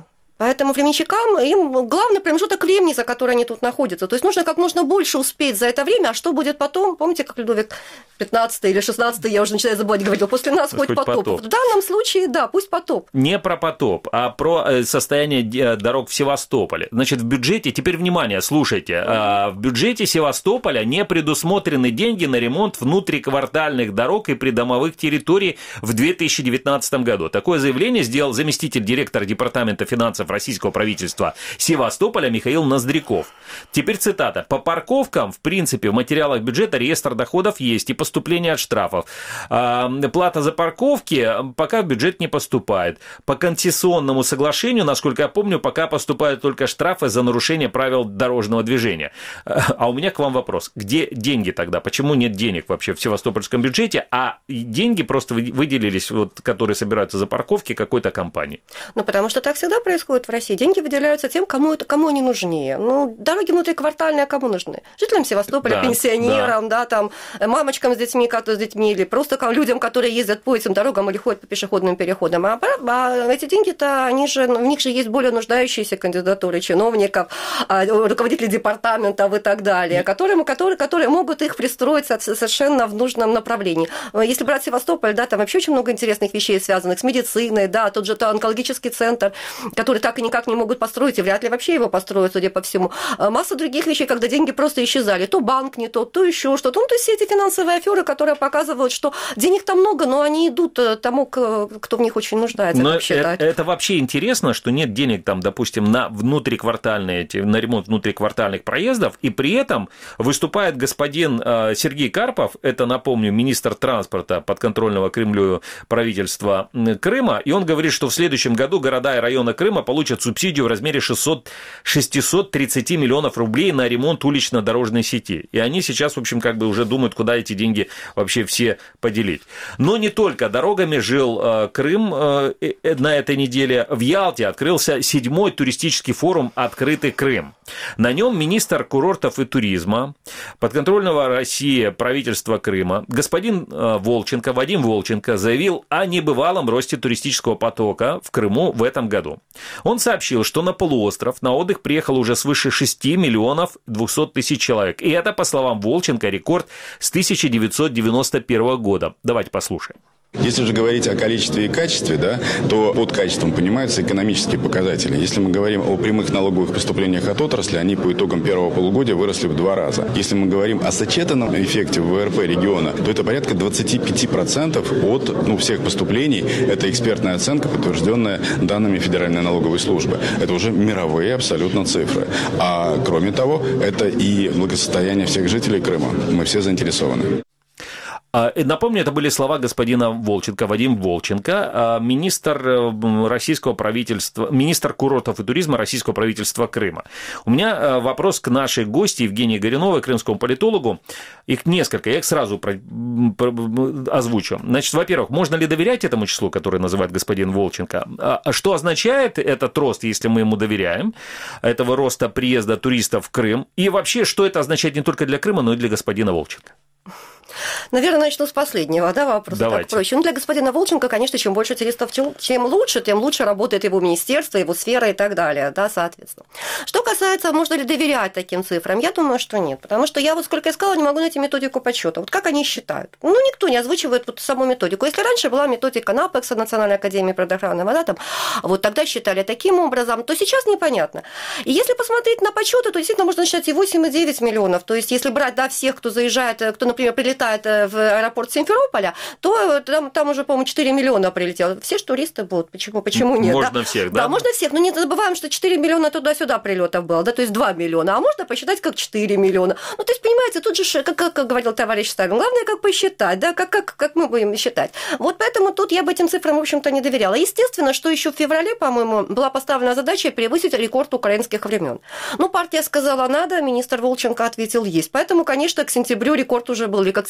Поэтому временщикам им главный промежуток времени, за который они тут находятся. То есть нужно как можно больше успеть за это время, а что будет потом? Помните, как Людовик пятнадцатый или шестнадцатый, я уже начинаю забывать, говорил, после нас хоть, хоть потоп. потоп. В данном случае, да, пусть потоп. Не про потоп, а про состояние дорог в Севастополе. Значит, в бюджете, теперь внимание, слушайте, в бюджете Севастополя не предусмотрены деньги на ремонт внутриквартальных дорог и придомовых территорий в две тысячи девятнадцатом году. Такое заявление сделал заместитель директора Департамента финансов российского правительства Севастополя Михаил Ноздряков. Теперь цитата. «По парковкам, в принципе, в материалах бюджета реестр доходов есть и поступление от штрафов. А, плата за парковки пока в бюджет не поступает. По концессионному соглашению, насколько я помню, пока поступают только штрафы за нарушение правил дорожного движения». А у меня к вам вопрос. Где деньги тогда? Почему нет денег вообще в севастопольском бюджете, а деньги просто выделились, вот, которые собираются за парковки какой-то компании? Ну, потому что так всегда происходит в России. Деньги выделяются тем, кому, это, кому они нужнее. Ну, дороги внутриквартальные кому нужны? Жителям Севастополя, да, пенсионерам, да. Да, там, мамочкам с детьми, с детьми, или просто людям, которые ездят по этим дорогам или ходят по пешеходным переходам. А, а эти деньги-то, они же, в них же есть более нуждающиеся кандидатуры чиновников, руководителей департаментов и так далее, которые, которые, которые могут их пристроить совершенно в нужном направлении. Если брать Севастополь, да, там вообще очень много интересных вещей, связанных с медициной, да, тот же онкологический центр, который так и никак не могут построить, и вряд ли вообще его построят, судя по всему. Масса других вещей, когда деньги просто исчезали. То банк не тот, то еще что-то. Ну, то есть все эти финансовые аферы, которые показывают, что денег там много, но они идут тому, кто в них очень нуждается. Но вообще, это, да. это вообще интересно, что нет денег там, допустим, на внутриквартальные, на ремонт внутриквартальных проездов, и при этом выступает господин Сергей Карпов, это, напомню, министр транспорта подконтрольного Кремлю правительства Крыма, и он говорит, что в следующем году города и районы Крыма получат субсидию в размере шестьсот тридцать миллионов рублей на ремонт улично-дорожной сети. И они сейчас, в общем, как бы уже думают, куда эти деньги вообще все поделить. Но не только дорогами жил э, Крым. Э, э, на этой неделе в Ялте открылся седьмой туристический форум «Открытый Крым». На нем министр курортов и туризма подконтрольного России правительства Крыма господин э, Волченко, Вадим Волченко, заявил о небывалом росте туристического потока в Крыму в этом году. Он сообщил, что на полуостров на отдых приехало уже свыше шести миллионов двухсот тысяч человек. И это, по словам Волченко, рекорд с тысяча девятьсот девяносто первого года. Давайте послушаем. Если же говорить о количестве и качестве, да, то под качеством понимаются экономические показатели. Если мы говорим о прямых налоговых поступлениях от отрасли, они по итогам первого полугодия выросли в два раза. Если мы говорим о сочетанном эффекте ВВРП региона, то это порядка двадцать пять процентов от ну, всех поступлений. Это экспертная оценка, подтвержденная данными Федеральной налоговой службы. Это уже мировые абсолютно цифры. А кроме того, это и благосостояние всех жителей Крыма. Мы все заинтересованы. Напомню, это были слова господина Волченко, Вадим Волченко, министр российского правительства, министр курортов и туризма российского правительства Крыма. У меня вопрос к нашей гости Евгении Горюновой, крымскому политологу. Их несколько, я их сразу про... озвучу. Значит, во-первых, можно ли доверять этому числу, которое называет господин Волченко? Что означает этот рост, если мы ему доверяем, этого роста приезда туристов в Крым? И вообще, что это означает не только для Крыма, но и для господина Волченко? Наверное, начну с последнего, да, вопроса. Давайте. Так проще. Ну, для господина Волченко, конечно, чем больше туристов, чем лучше, тем лучше работает его министерство, его сфера и так далее, да, соответственно. Что касается, можно ли доверять таким цифрам, я думаю, что нет, потому что я вот, сколько я сказала, не могу найти методику подсчета. Вот как они считают? Ну, никто не озвучивает вот саму методику. Если раньше была методика НАПЭКСа, Национальной академии природоохраны, да, там, вот тогда считали таким образом, то сейчас непонятно. И если посмотреть на подсчеты, то действительно можно считать и восемь, и девять миллионов. То есть, если брать, да, всех, кто заезжает, кто, например, прилетает в аэропорт Симферополя, то там, там уже, по-моему, четыре миллиона прилетело. Все же туристы будут. Почему, почему нет? Можно да? всех, да? Да, можно всех. Но не забываем, что четыре миллиона туда-сюда прилетов было, да, то есть два миллиона. А можно посчитать как четыре миллиона. Ну, то есть, понимаете, тут же, как, как, как говорил товарищ Сталин, главное, как посчитать, да, как, как, как мы будем считать. Вот поэтому тут я бы этим цифрам, в общем-то, не доверяла. Естественно, что еще в феврале, по-моему, была поставлена задача превысить рекорд украинских времен. Ну, партия сказала надо, министр Волченко ответил есть. Поэтому, конечно, к сентябрю рекорд уже был, или к октябрю рекорд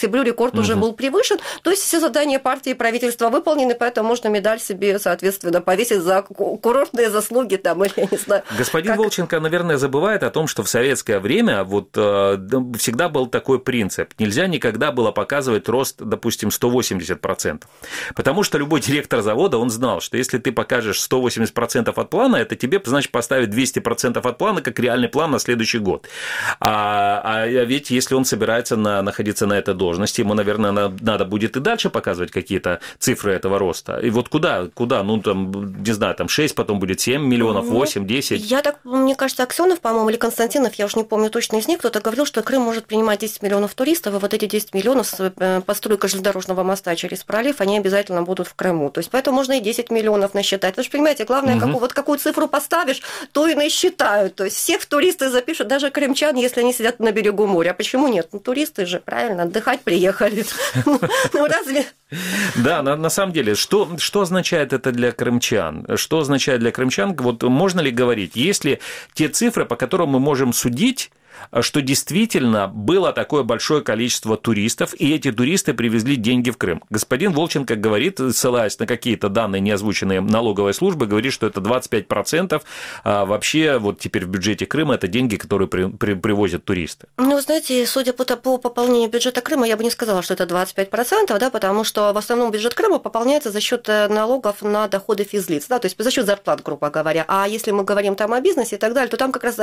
рекорд уже был превышен. То есть все задания партии и правительства выполнены, поэтому можно медаль себе, соответственно, повесить за курортные заслуги там, или я не знаю. Господин как... Волченко, наверное, забывает о том, что в советское время вот э, всегда был такой принцип. Нельзя никогда было показывать рост, допустим, сто восемьдесят процентов. Потому что любой директор завода, он знал, что если ты покажешь сто восемьдесят процентов от плана, это тебе, значит, поставить двести процентов от плана как реальный план на следующий год. А, а ведь если он собирается на, находиться на этой должности, ему, наверное, надо будет и дальше показывать какие-то цифры этого роста. И вот куда, куда? Ну, там, не знаю, там шесть, потом будет семь миллионов, восемь, десять. Я так, мне кажется, Аксенов, по-моему, или Константинов, я уж не помню точно из них, кто-то говорил, что Крым может принимать десять миллионов туристов, и вот эти десять миллионов с постройкой железнодорожного моста через пролив, они обязательно будут в Крыму. То есть поэтому можно и десять миллионов насчитать. Вы же понимаете, главное, угу. какую, вот какую цифру поставишь, то и насчитают. То есть всех туристов запишут, даже крымчан, если они сидят на берегу моря. А почему нет? Ну, туристы же, правильно, отдыхать приехали. Ну, разве... Да, на, на самом деле, что, что означает это для крымчан? Что означает для крымчан? Вот можно ли говорить, есть ли те цифры, по которым мы можем судить, что действительно было такое большое количество туристов, и эти туристы привезли деньги в Крым. Господин Волченко говорит, ссылаясь на какие-то данные, не озвученные налоговой службой, говорит, что это двадцать пять процентов а вообще вот теперь в бюджете Крыма это деньги, которые при, при, привозят туристы. Ну, знаете, судя по, по пополнению бюджета Крыма, я бы не сказала, что это двадцать пять процентов, да, потому что в основном бюджет Крыма пополняется за счет налогов на доходы физлиц, да, то есть за счет зарплат, грубо говоря. А если мы говорим там о бизнесе и так далее, то там как раз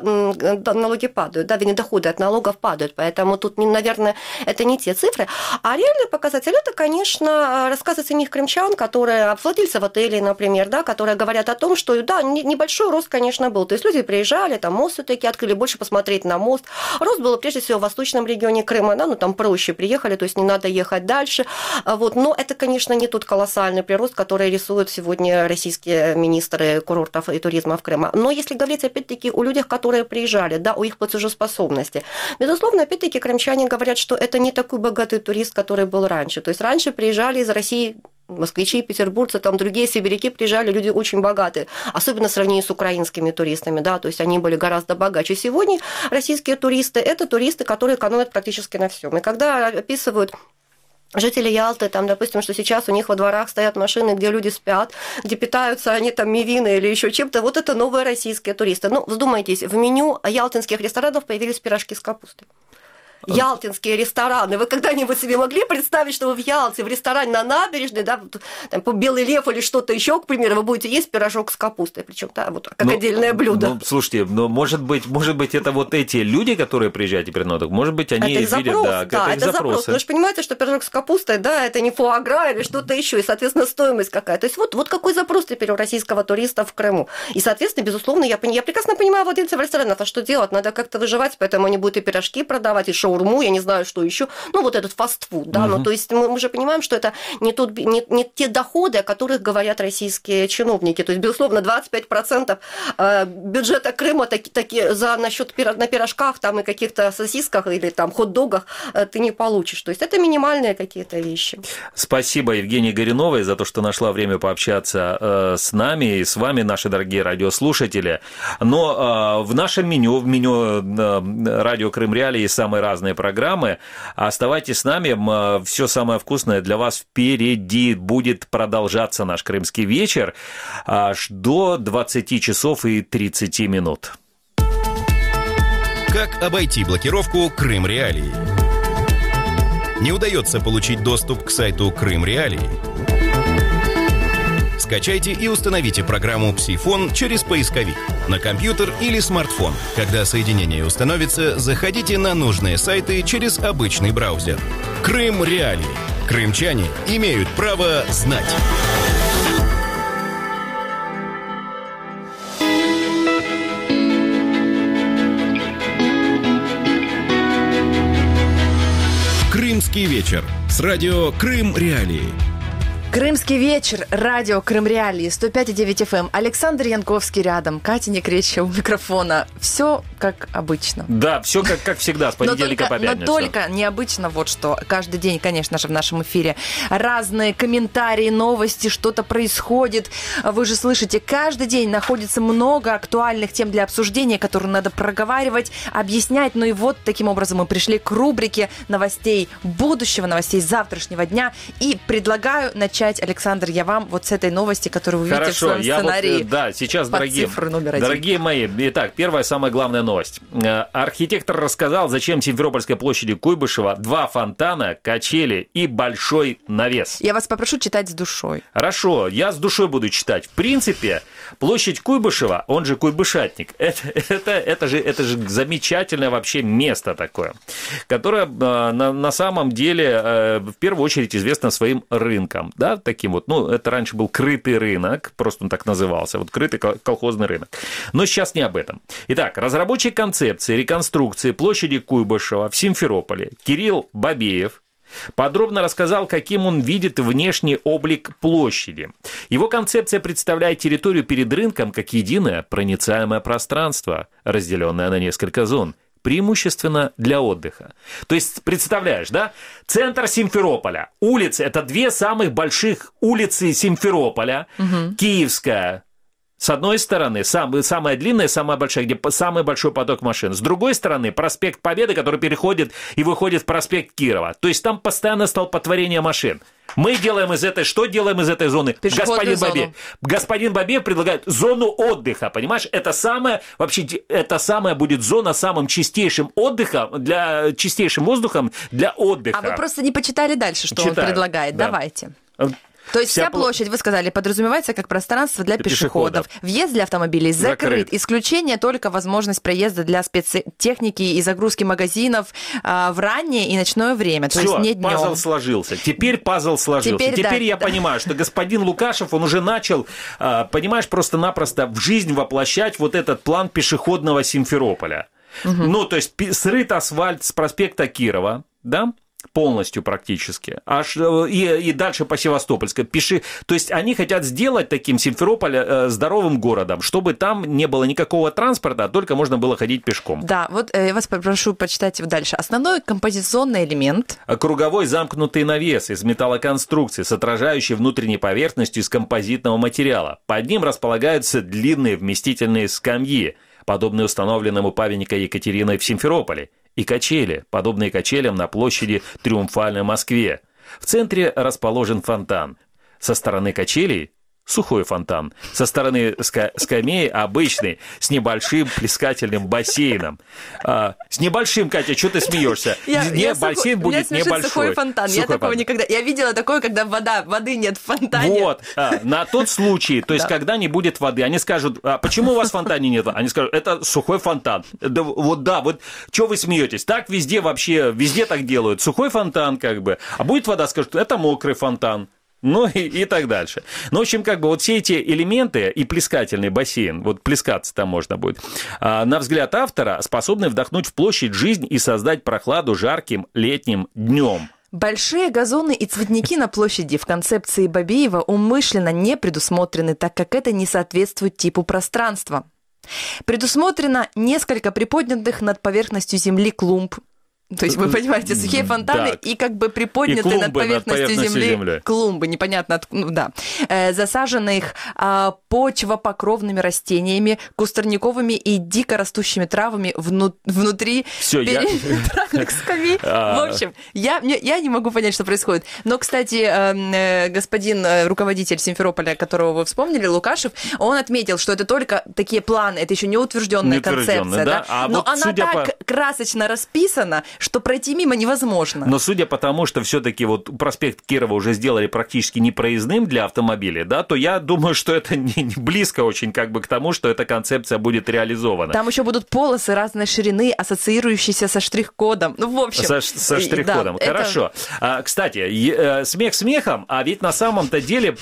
налоги падают. Да, вернее, доходы от налогов падают, поэтому тут, наверное, это не те цифры. А реальный показатель – это, конечно, рассказы самих крымчан, которые, владельцев отелей, например, да, которые говорят о том, что, да, небольшой рост, конечно, был. То есть люди приезжали, там мост все-таки открыли, больше посмотреть на мост. Рост был, прежде всего, в восточном регионе Крыма, да, ну, там проще приехали, то есть не надо ехать дальше. Вот. Но это, конечно, не тот колоссальный прирост, который рисуют сегодня российские министры курортов и туризма в Крыме. Но если говорить, опять-таки, о людях, которые приезжали, да, о их платежеспособности. Безусловно, опять-таки, крымчане говорят, что это не такой богатый турист, который был раньше. То есть раньше приезжали из России москвичи, петербуржцы, там другие сибиряки приезжали, люди очень богатые, особенно в сравнении с украинскими туристами, да, то есть они были гораздо богаче. Сегодня российские туристы – это туристы, которые экономят практически на всем. И когда описывают жители Ялты, там, допустим, что сейчас у них во дворах стоят машины, где люди спят, где питаются они там мивиной или еще чем-то, вот это новые российские туристы. Ну, вздумайтесь, в меню ялтинских ресторанов появились пирожки с капустой. Ялтинские рестораны. Вы когда-нибудь себе могли представить, что вы в Ялте, в ресторане на набережной, да, там, Белый лев или что-то еще, к примеру, вы будете есть пирожок с капустой, причем, да, вот как ну, отдельное блюдо. Ну, слушайте, но может быть, может быть, это вот эти люди, которые приезжают теперь на отдых, может быть, они это видят, запрос, да, да, это, это запрос. Вы же понимаете, что пирожок с капустой, да, это не фуагра или что-то еще, и, соответственно, стоимость какая. То есть вот, вот какой запрос теперь у российского туриста в Крыму. И, соответственно, безусловно, я, я прекрасно понимаю владельцев ресторанов, а что делать? Надо как-то выживать, поэтому они будут и пирожки продавать, и шаурму, я не знаю, что еще, ну, вот этот фастфуд, да, угу. Ну, то есть мы, мы же понимаем, что это не, тот, не, не те доходы, о которых говорят российские чиновники, то есть, безусловно, двадцать пять процентов бюджета Крыма таки, таки, за насчет пирог, на пирожках там и каких-то сосисках или там хот-догах ты не получишь, то есть это минимальные какие-то вещи. Спасибо Евгении Горюновой за то, что нашла время пообщаться с нами и с вами, наши дорогие радиослушатели, но в нашем меню, в меню радио Крым Реалии есть самые разные программы. Оставайтесь с нами, все самое вкусное для вас впереди. Будет продолжаться наш крымский вечер аж до двадцати часов и тридцати минут. Как обойти блокировку Крым Реалии? Не удается получить доступ к сайту Крым Реалии? Скачайте и установите программу «Псифон» через поисковик на компьютер или смартфон. Когда соединение установится, заходите на нужные сайты через обычный браузер. Крым Реалии. Крымчане имеют право знать. Крымский вечер с радио Крым Реалии. Крымский вечер, радио Крым Реалии, сто пять и девять эф эм. Александр Янковский рядом, Катя Некречева у микрофона. Все как обычно. Да, все как, как всегда, с понедельника по пятницу. Но только необычно вот что. Каждый день, конечно же, в нашем эфире разные комментарии, новости, что-то происходит. Вы же слышите, каждый день находится много актуальных тем для обсуждения, которые надо проговаривать, объяснять. Ну и вот таким образом мы пришли к рубрике новостей будущего, новостей завтрашнего дня. И предлагаю начать, Александр, я вам вот с этой новости, которую вы Хорошо, видите в своем я сценарии. Вот, да, сейчас, дорогие, дорогие мои, итак, первая самая главная новость. Архитектор рассказал, зачем Симферопольской площади Куйбышева два фонтана, качели и большой навес. Я вас попрошу читать с душой. Хорошо, я с душой буду читать. В принципе, площадь Куйбышева, он же Куйбышатник, это, это, это, же, это же замечательное вообще место такое, которое на, на самом деле в первую очередь известно своим рынком, да, таким вот, ну, это раньше был крытый рынок, просто он так назывался, вот крытый колхозный рынок. Но сейчас не об этом. Итак, разработчик концепции реконструкции площади Куйбышева в Симферополе Кирилл Бабеев подробно рассказал, каким он видит внешний облик площади. Его концепция представляет территорию перед рынком как единое проницаемое пространство, разделенное на несколько зон, преимущественно для отдыха. То есть, представляешь, да? Центр Симферополя, улицы, это две самых больших улицы Симферополя, угу. Киевская, с одной стороны, сам, самая длинная, самая большая, где самый большой поток машин. С другой стороны, проспект Победы, который переходит и выходит в проспект Кирова. То есть, там постоянно столпотворение машин. Мы делаем из этой, что делаем из этой зоны? Господин Бабеев. Господин Бабеев предлагает зону отдыха, понимаешь? Это самая, вообще, это самая будет зона самым чистейшим отдыхом, для, чистейшим воздухом для отдыха. А вы просто не почитали дальше, что Читаю, он предлагает. да. Давайте. То есть вся, вся площадь, вы сказали, подразумевается как пространство для пешеходов. пешеходов. Въезд для автомобилей закрыт. закрыт. Исключение только возможность проезда для спецтехники и загрузки магазинов а, в раннее и ночное время. То Всё, есть не днем. Пазл сложился. Теперь пазл сложился. Теперь, Теперь да, я да. понимаю, что господин Лукашев, он уже начал, понимаешь, просто-напросто в жизнь воплощать вот этот план пешеходного Симферополя. Угу. Ну, то есть срыт асфальт с проспекта Кирова, да? Полностью практически, аж и, и дальше по Севастопольской. Пиши. То есть они хотят сделать таким Симферополь э, здоровым городом, чтобы там не было никакого транспорта, а только можно было ходить пешком. Да, вот э, я вас попрошу почитать дальше. Основной композиционный элемент. Круговой замкнутый навес из металлоконструкции с отражающей внутренней поверхностью из композитного материала. Под ним располагаются длинные вместительные скамьи, подобные установленным у памятника Екатерины в Симферополе, и качели, подобные качелям на площади Триумфальной Москве. В центре расположен фонтан. Со стороны качелей сухой фонтан, со стороны ска- скамей обычный, с небольшим плескательным бассейном. А, с небольшим, Катя, что ты смеешься? Я, не, я бассейн сухой, будет небольшой. Сухой фонтан. Сухой я такого фонтан. никогда... Я видела такое, когда вода, воды нет в фонтане. Вот, а, на тот случай, то есть, да. когда не будет воды, они скажут, а почему у вас в фонтане нет? Они скажут, это сухой фонтан. Да, вот да, вот, что вы смеетесь? Так везде вообще, везде так делают. Сухой фонтан, как бы. А будет вода, скажут, это мокрый фонтан. Ну и, и так дальше. Ну, в общем, как бы вот все эти элементы и плескательный бассейн, вот плескаться там можно будет, а, на взгляд автора, способны вдохнуть в площадь жизнь и создать прохладу жарким летним днем. Большие газоны и цветники на площади в концепции Бабеева умышленно не предусмотрены, так как это не соответствует типу пространства. Предусмотрено несколько приподнятых над поверхностью земли клумб. То есть, вы понимаете, сухие фонтаны так. и как бы приподнятые над поверхностью, над поверхностью земли земли. Клумбы, непонятно откуда, ну, да, э, засаженных э, почвопокровными растениями, кустарниковыми и дикорастущими травами вну, внутри переправных скамей. В общем, я, я не могу понять, что происходит. Но, кстати, э, господин руководитель Симферополя, которого вы вспомнили, Лукашев, он отметил, что это только такие планы, это еще не утвержденная концепция, да? Да? А но вот она так по... красочно расписана, что пройти мимо невозможно. Но судя по тому, что все-таки вот проспект Кирова уже сделали практически непроездным для автомобилей, да, то я думаю, что это не, не близко очень как бы к тому, что эта концепция будет реализована. Там еще будут полосы разной ширины, ассоциирующиеся со штрих-кодом. Ну, в общем. Со, со штрих-кодом. Да, Хорошо. Это... А, кстати, смех смехом, а ведь на самом-то деле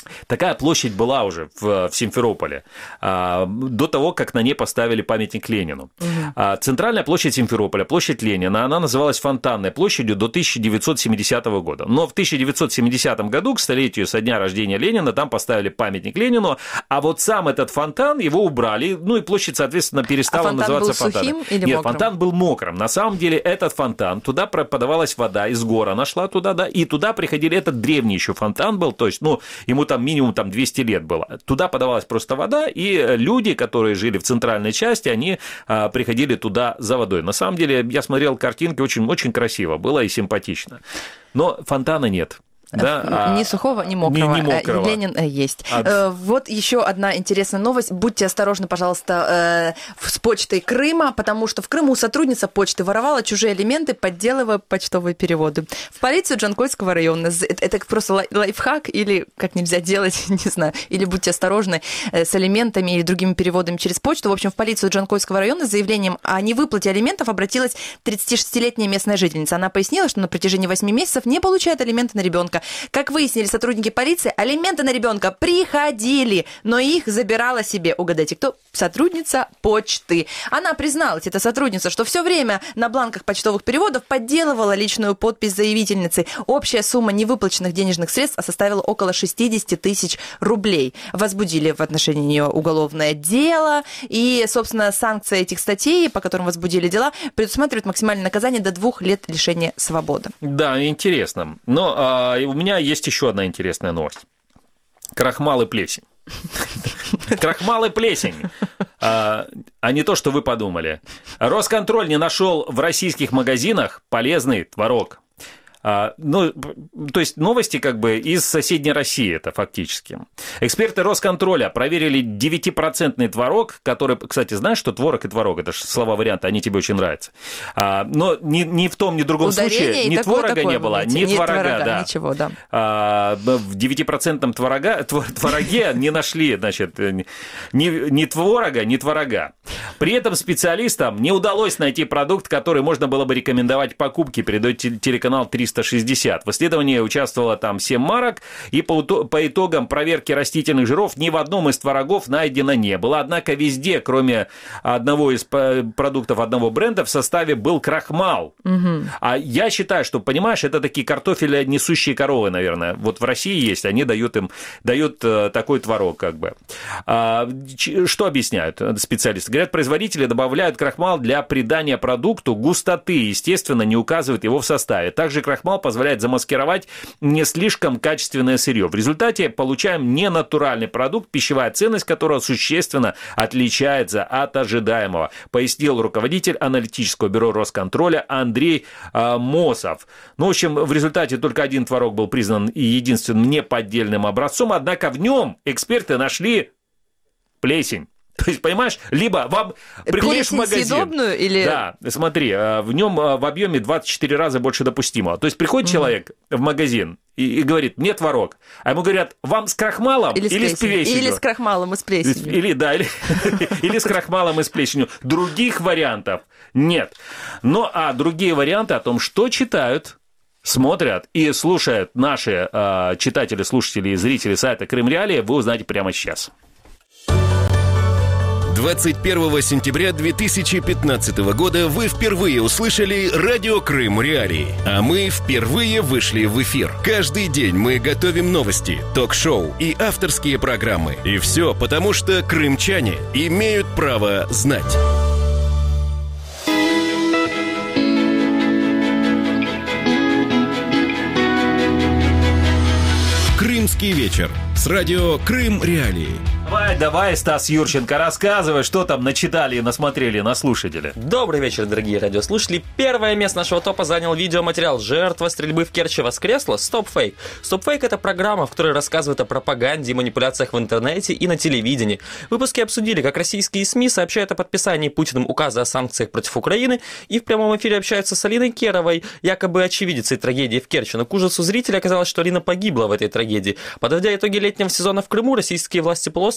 Такая площадь была уже в, в Симферополе а, до того, как на ней поставили памятник Ленину. Угу. А, центральная площадь Симферополя, площадь Ленина, она называлась Фонтанной площадью до тысяча девятьсот семидесятого года. Но в тысяча девятьсот семидесятом году, к столетию со дня рождения Ленина, там поставили памятник Ленину, а вот сам этот фонтан, его убрали, ну и площадь, соответственно, перестала а называться фонтаном. Фонтан был сухим или Нет, мокрым? Фонтан был мокрым. На самом деле этот фонтан, туда подавалась вода, из гор она шла туда, да, и туда приходили, этот древний еще фонтан был, то есть, ну, ему там минимум там двести лет было. Туда подавалась просто вода, и люди, которые жили в центральной части, они а, приходили туда за водой. На самом деле, я смотрел картинки, очень, очень красиво было и симпатично. Но фонтана нет. Да, ни сухого, ни мокрого. Ни, ни мокрого. Ленин есть. А... Вот еще одна интересная новость. Будьте осторожны, пожалуйста, с почтой Крыма, потому что в Крыму сотрудница почты воровала чужие элементы, подделывая почтовые переводы. В полицию Джанкойского района. Это просто лайфхак или как нельзя делать, не знаю. Или будьте осторожны с элементами или другими переводами через почту. В общем, в полицию Джанкойского района с заявлением о невыплате алиментов обратилась тридцатишестилетняя местная жительница. Она пояснила, что на протяжении восьми месяцев не получает алименты на ребенка. Как выяснили сотрудники полиции, алименты на ребенка приходили, но их забирала себе, угадайте кто, сотрудница почты. Она призналась, эта сотрудница, что все время на бланках почтовых переводов подделывала личную подпись заявительницы. Общая сумма невыплаченных денежных средств составила около шестьдесят тысяч рублей. Возбудили в отношении нее уголовное дело, и, собственно, санкция этих статей, по которым возбудили дела, предусматривает максимальное наказание до двух лет лишения свободы. Да, интересно. Но а, у меня есть еще одна интересная новость. Крахмал и плесень. Крахмал и плесень. А, а не то, что вы подумали. Росконтроль не нашел в российских магазинах полезный творог. А, ну, то есть новости как бы из соседней России это фактически. Эксперты Росконтроля проверили девятипроцентный творог, который, кстати, знаешь, что творог и творог, это же слова-варианты, они тебе очень нравятся. А, но ни, ни в том, ни в другом Ударение случае ни творога такое, не было, ни, ни творога, творога, да. Ничего, да. А, в девятипроцентном творога, твороге не нашли, значит, ни, ни творога, ни творога. При этом специалистам не удалось найти продукт, который можно было бы рекомендовать к покупке, передает телеканал триста шестьдесят. В исследовании участвовало там семь марок, и по, по итогам проверки растительных жиров ни в одном из творогов найдено не было. Однако везде, кроме одного из продуктов одного бренда, в составе был крахмал. Угу. А я считаю, что, понимаешь, это такие картофеля несущие коровы, наверное. Вот в России есть, они дают им дают такой творог, как бы. А, что объясняют специалисты? Говорят, производители добавляют крахмал для придания продукту густоты, естественно, не указывают его в составе. Также крахмал позволяет замаскировать не слишком качественное сырье. В результате получаем ненатуральный продукт, пищевая ценность которого существенно отличается от ожидаемого, пояснил руководитель аналитического бюро Росконтроля Андрей э, Мосов. Ну, в общем, в результате только один творог был признан единственным неподдельным образцом, однако в нем эксперты нашли плесень. То есть, понимаешь, либо вам приходишь плесень в магазин... съедобную или... Да, смотри, в нем в объеме двадцать четыре раза больше допустимого. То есть, приходит mm-hmm. человек в магазин и, и говорит, мне творог. А ему говорят, вам с крахмалом или с, или с плесенью? Или с крахмалом и с плесенью. Или, да, или, или с крахмалом и с плесенью. Других вариантов нет. Ну, а другие варианты о том, что читают, смотрят и слушают наши э, читатели, слушатели и зрители сайта Крым Реалии, вы узнаете прямо сейчас. двадцать первого сентября две тысячи пятнадцатого года вы впервые услышали радио Крым Реалии, а мы впервые вышли в эфир. Каждый день мы готовим новости, ток-шоу и авторские программы. И все потому, что крымчане имеют право знать. Крымский вечер с радио Крым Реалии. Давай, давай, Стас Юрченко, рассказывай, что там начитали и насмотрели наслушатели. Добрый вечер, дорогие радиослушатели. Первое место нашего топа занял видеоматериал «Жертва стрельбы в Керчи воскресла. Стопфейк». Стопфейк – это программа, в которой рассказывают о пропаганде и манипуляциях в интернете и на телевидении. Выпуски обсудили, как российские СМИ сообщают о подписании Путиным указа о санкциях против Украины, и в прямом эфире общаются с Алиной Керовой, якобы очевидицей трагедии в Керчи. Но к ужасу зрителя оказалось, что Алина погибла в этой трагедии. Подводя итоги летнего сезона в Крыму, российские власти полуострова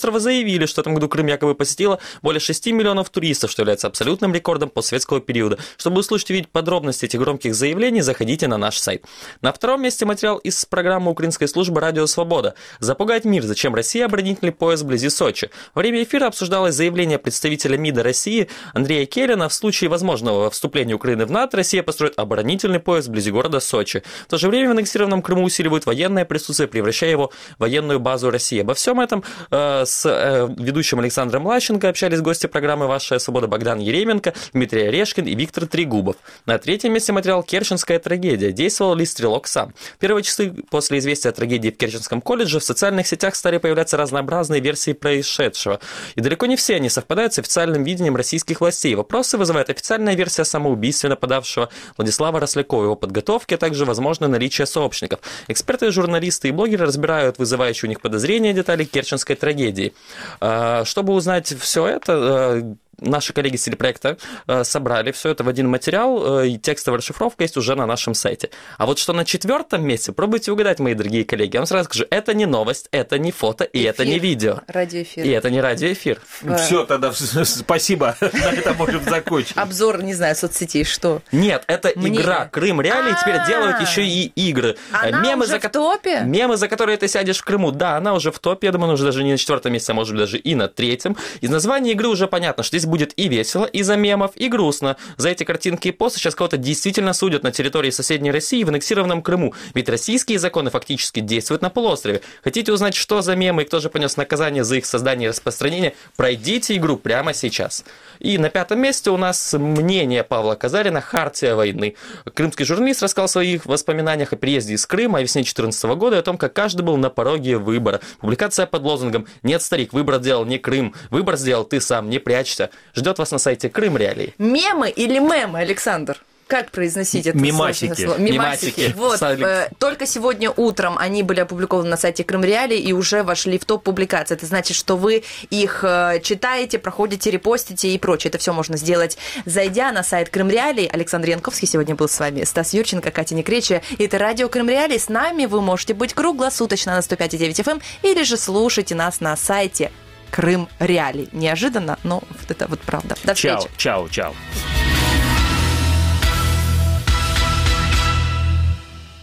полуострова заявили, что в этом году Крым якобы посетило более шести миллионов туристов, что является абсолютным рекордом постсоветского периода. Чтобы услышать и видеть подробности этих громких заявлений, заходите на наш сайт. На втором месте материал из программы украинской службы «Радио Свобода». «Запугать мир. Зачем Россия оборонительный пояс вблизи Сочи». Во время эфира обсуждалось заявление представителя МИДа России Андрея Келлина: в случае возможного вступления Украины в НАТО, Россия построит оборонительный пояс вблизи города Сочи. В то же время в аннексированном Крыму усиливают военное присутствие, превращая его в военную базу России. Обо всем этом э, с э, ведущим Александром Лащенко общались гости программы «Ваша свобода» Богдан Еременко, Дмитрий Орешкин и Виктор Трегубов. На третьем месте материал «Керченская трагедия». Действовал ли стрелок сам? В первые часы после известия о трагедии в Керченском колледже в социальных сетях стали появляться разнообразные версии происшедшего. И далеко не все они совпадают с официальным видением российских властей. Вопросы вызывает официальная версия о самоубийстве нападавшего Владислава Рослякова, его подготовки, а также возможное наличие сообщников. Эксперты, журналисты и блогеры разбирают вызывающие у них подозрения детали керченской трагедии. Чтобы узнать все это, наши коллеги с телепроекта собрали все это в один материал, и текстовая расшифровка есть уже на нашем сайте. А вот что на четвертом месте, пробуйте угадать, мои дорогие коллеги. Я вам сразу скажу, это не новость, это не фото и эфир. Это не видео. Радиоэфир. И это не радиоэфир. Все, тогда спасибо. На этом можем закончить. Обзор, не знаю, соцсетей, что? Нет, это Мне... игра. Крым Реалии теперь делают еще и игры. Она мемы, уже за... в топе? Мемы, за которые ты сядешь в Крыму. Да, она уже в топе. Я думаю, она уже даже не на четвертом месте, а может быть даже и на третьем. Из названия игры уже понятно, что здесь будет и весело, из-за мемов, и грустно. За эти картинки и посты сейчас кого-то действительно судят на территории соседней России в аннексированном Крыму. Ведь российские законы фактически действуют на полуострове. Хотите узнать, что за мемы и кто же понес наказание за их создание и распространение? Пройдите игру прямо сейчас. И на пятом месте у нас мнение Павла Казарина «Хартия войны». Крымский журналист рассказал в своих воспоминаниях о приезде из Крыма, о весне две тысячи четырнадцатого года и о том, как каждый был на пороге выбора. Публикация под лозунгом «Нет, старик, выбор сделал не Крым, выбор сделал ты сам, не прячься». Ждет вас на сайте Крым Реалии. Мемы или мемы, Александр? Как произносить это Мемасики. слово? Мемасики. Вот, э, только сегодня утром они были опубликованы на сайте Крым Реалии и уже вошли в топ публикаций. Это значит, что вы их э, читаете, проходите, репостите и прочее. Это все можно сделать, зайдя на сайт Крым Реалии. Александр Янковский сегодня был с вами, Стас Юрченко, Катя Некречия. Это радио Крым Реалии. С нами вы можете быть круглосуточно на сто пять и девять эф эм или же слушайте нас на сайте Крым Реалии. Неожиданно, но вот это вот правда. До встречи. Чао, чао, чао.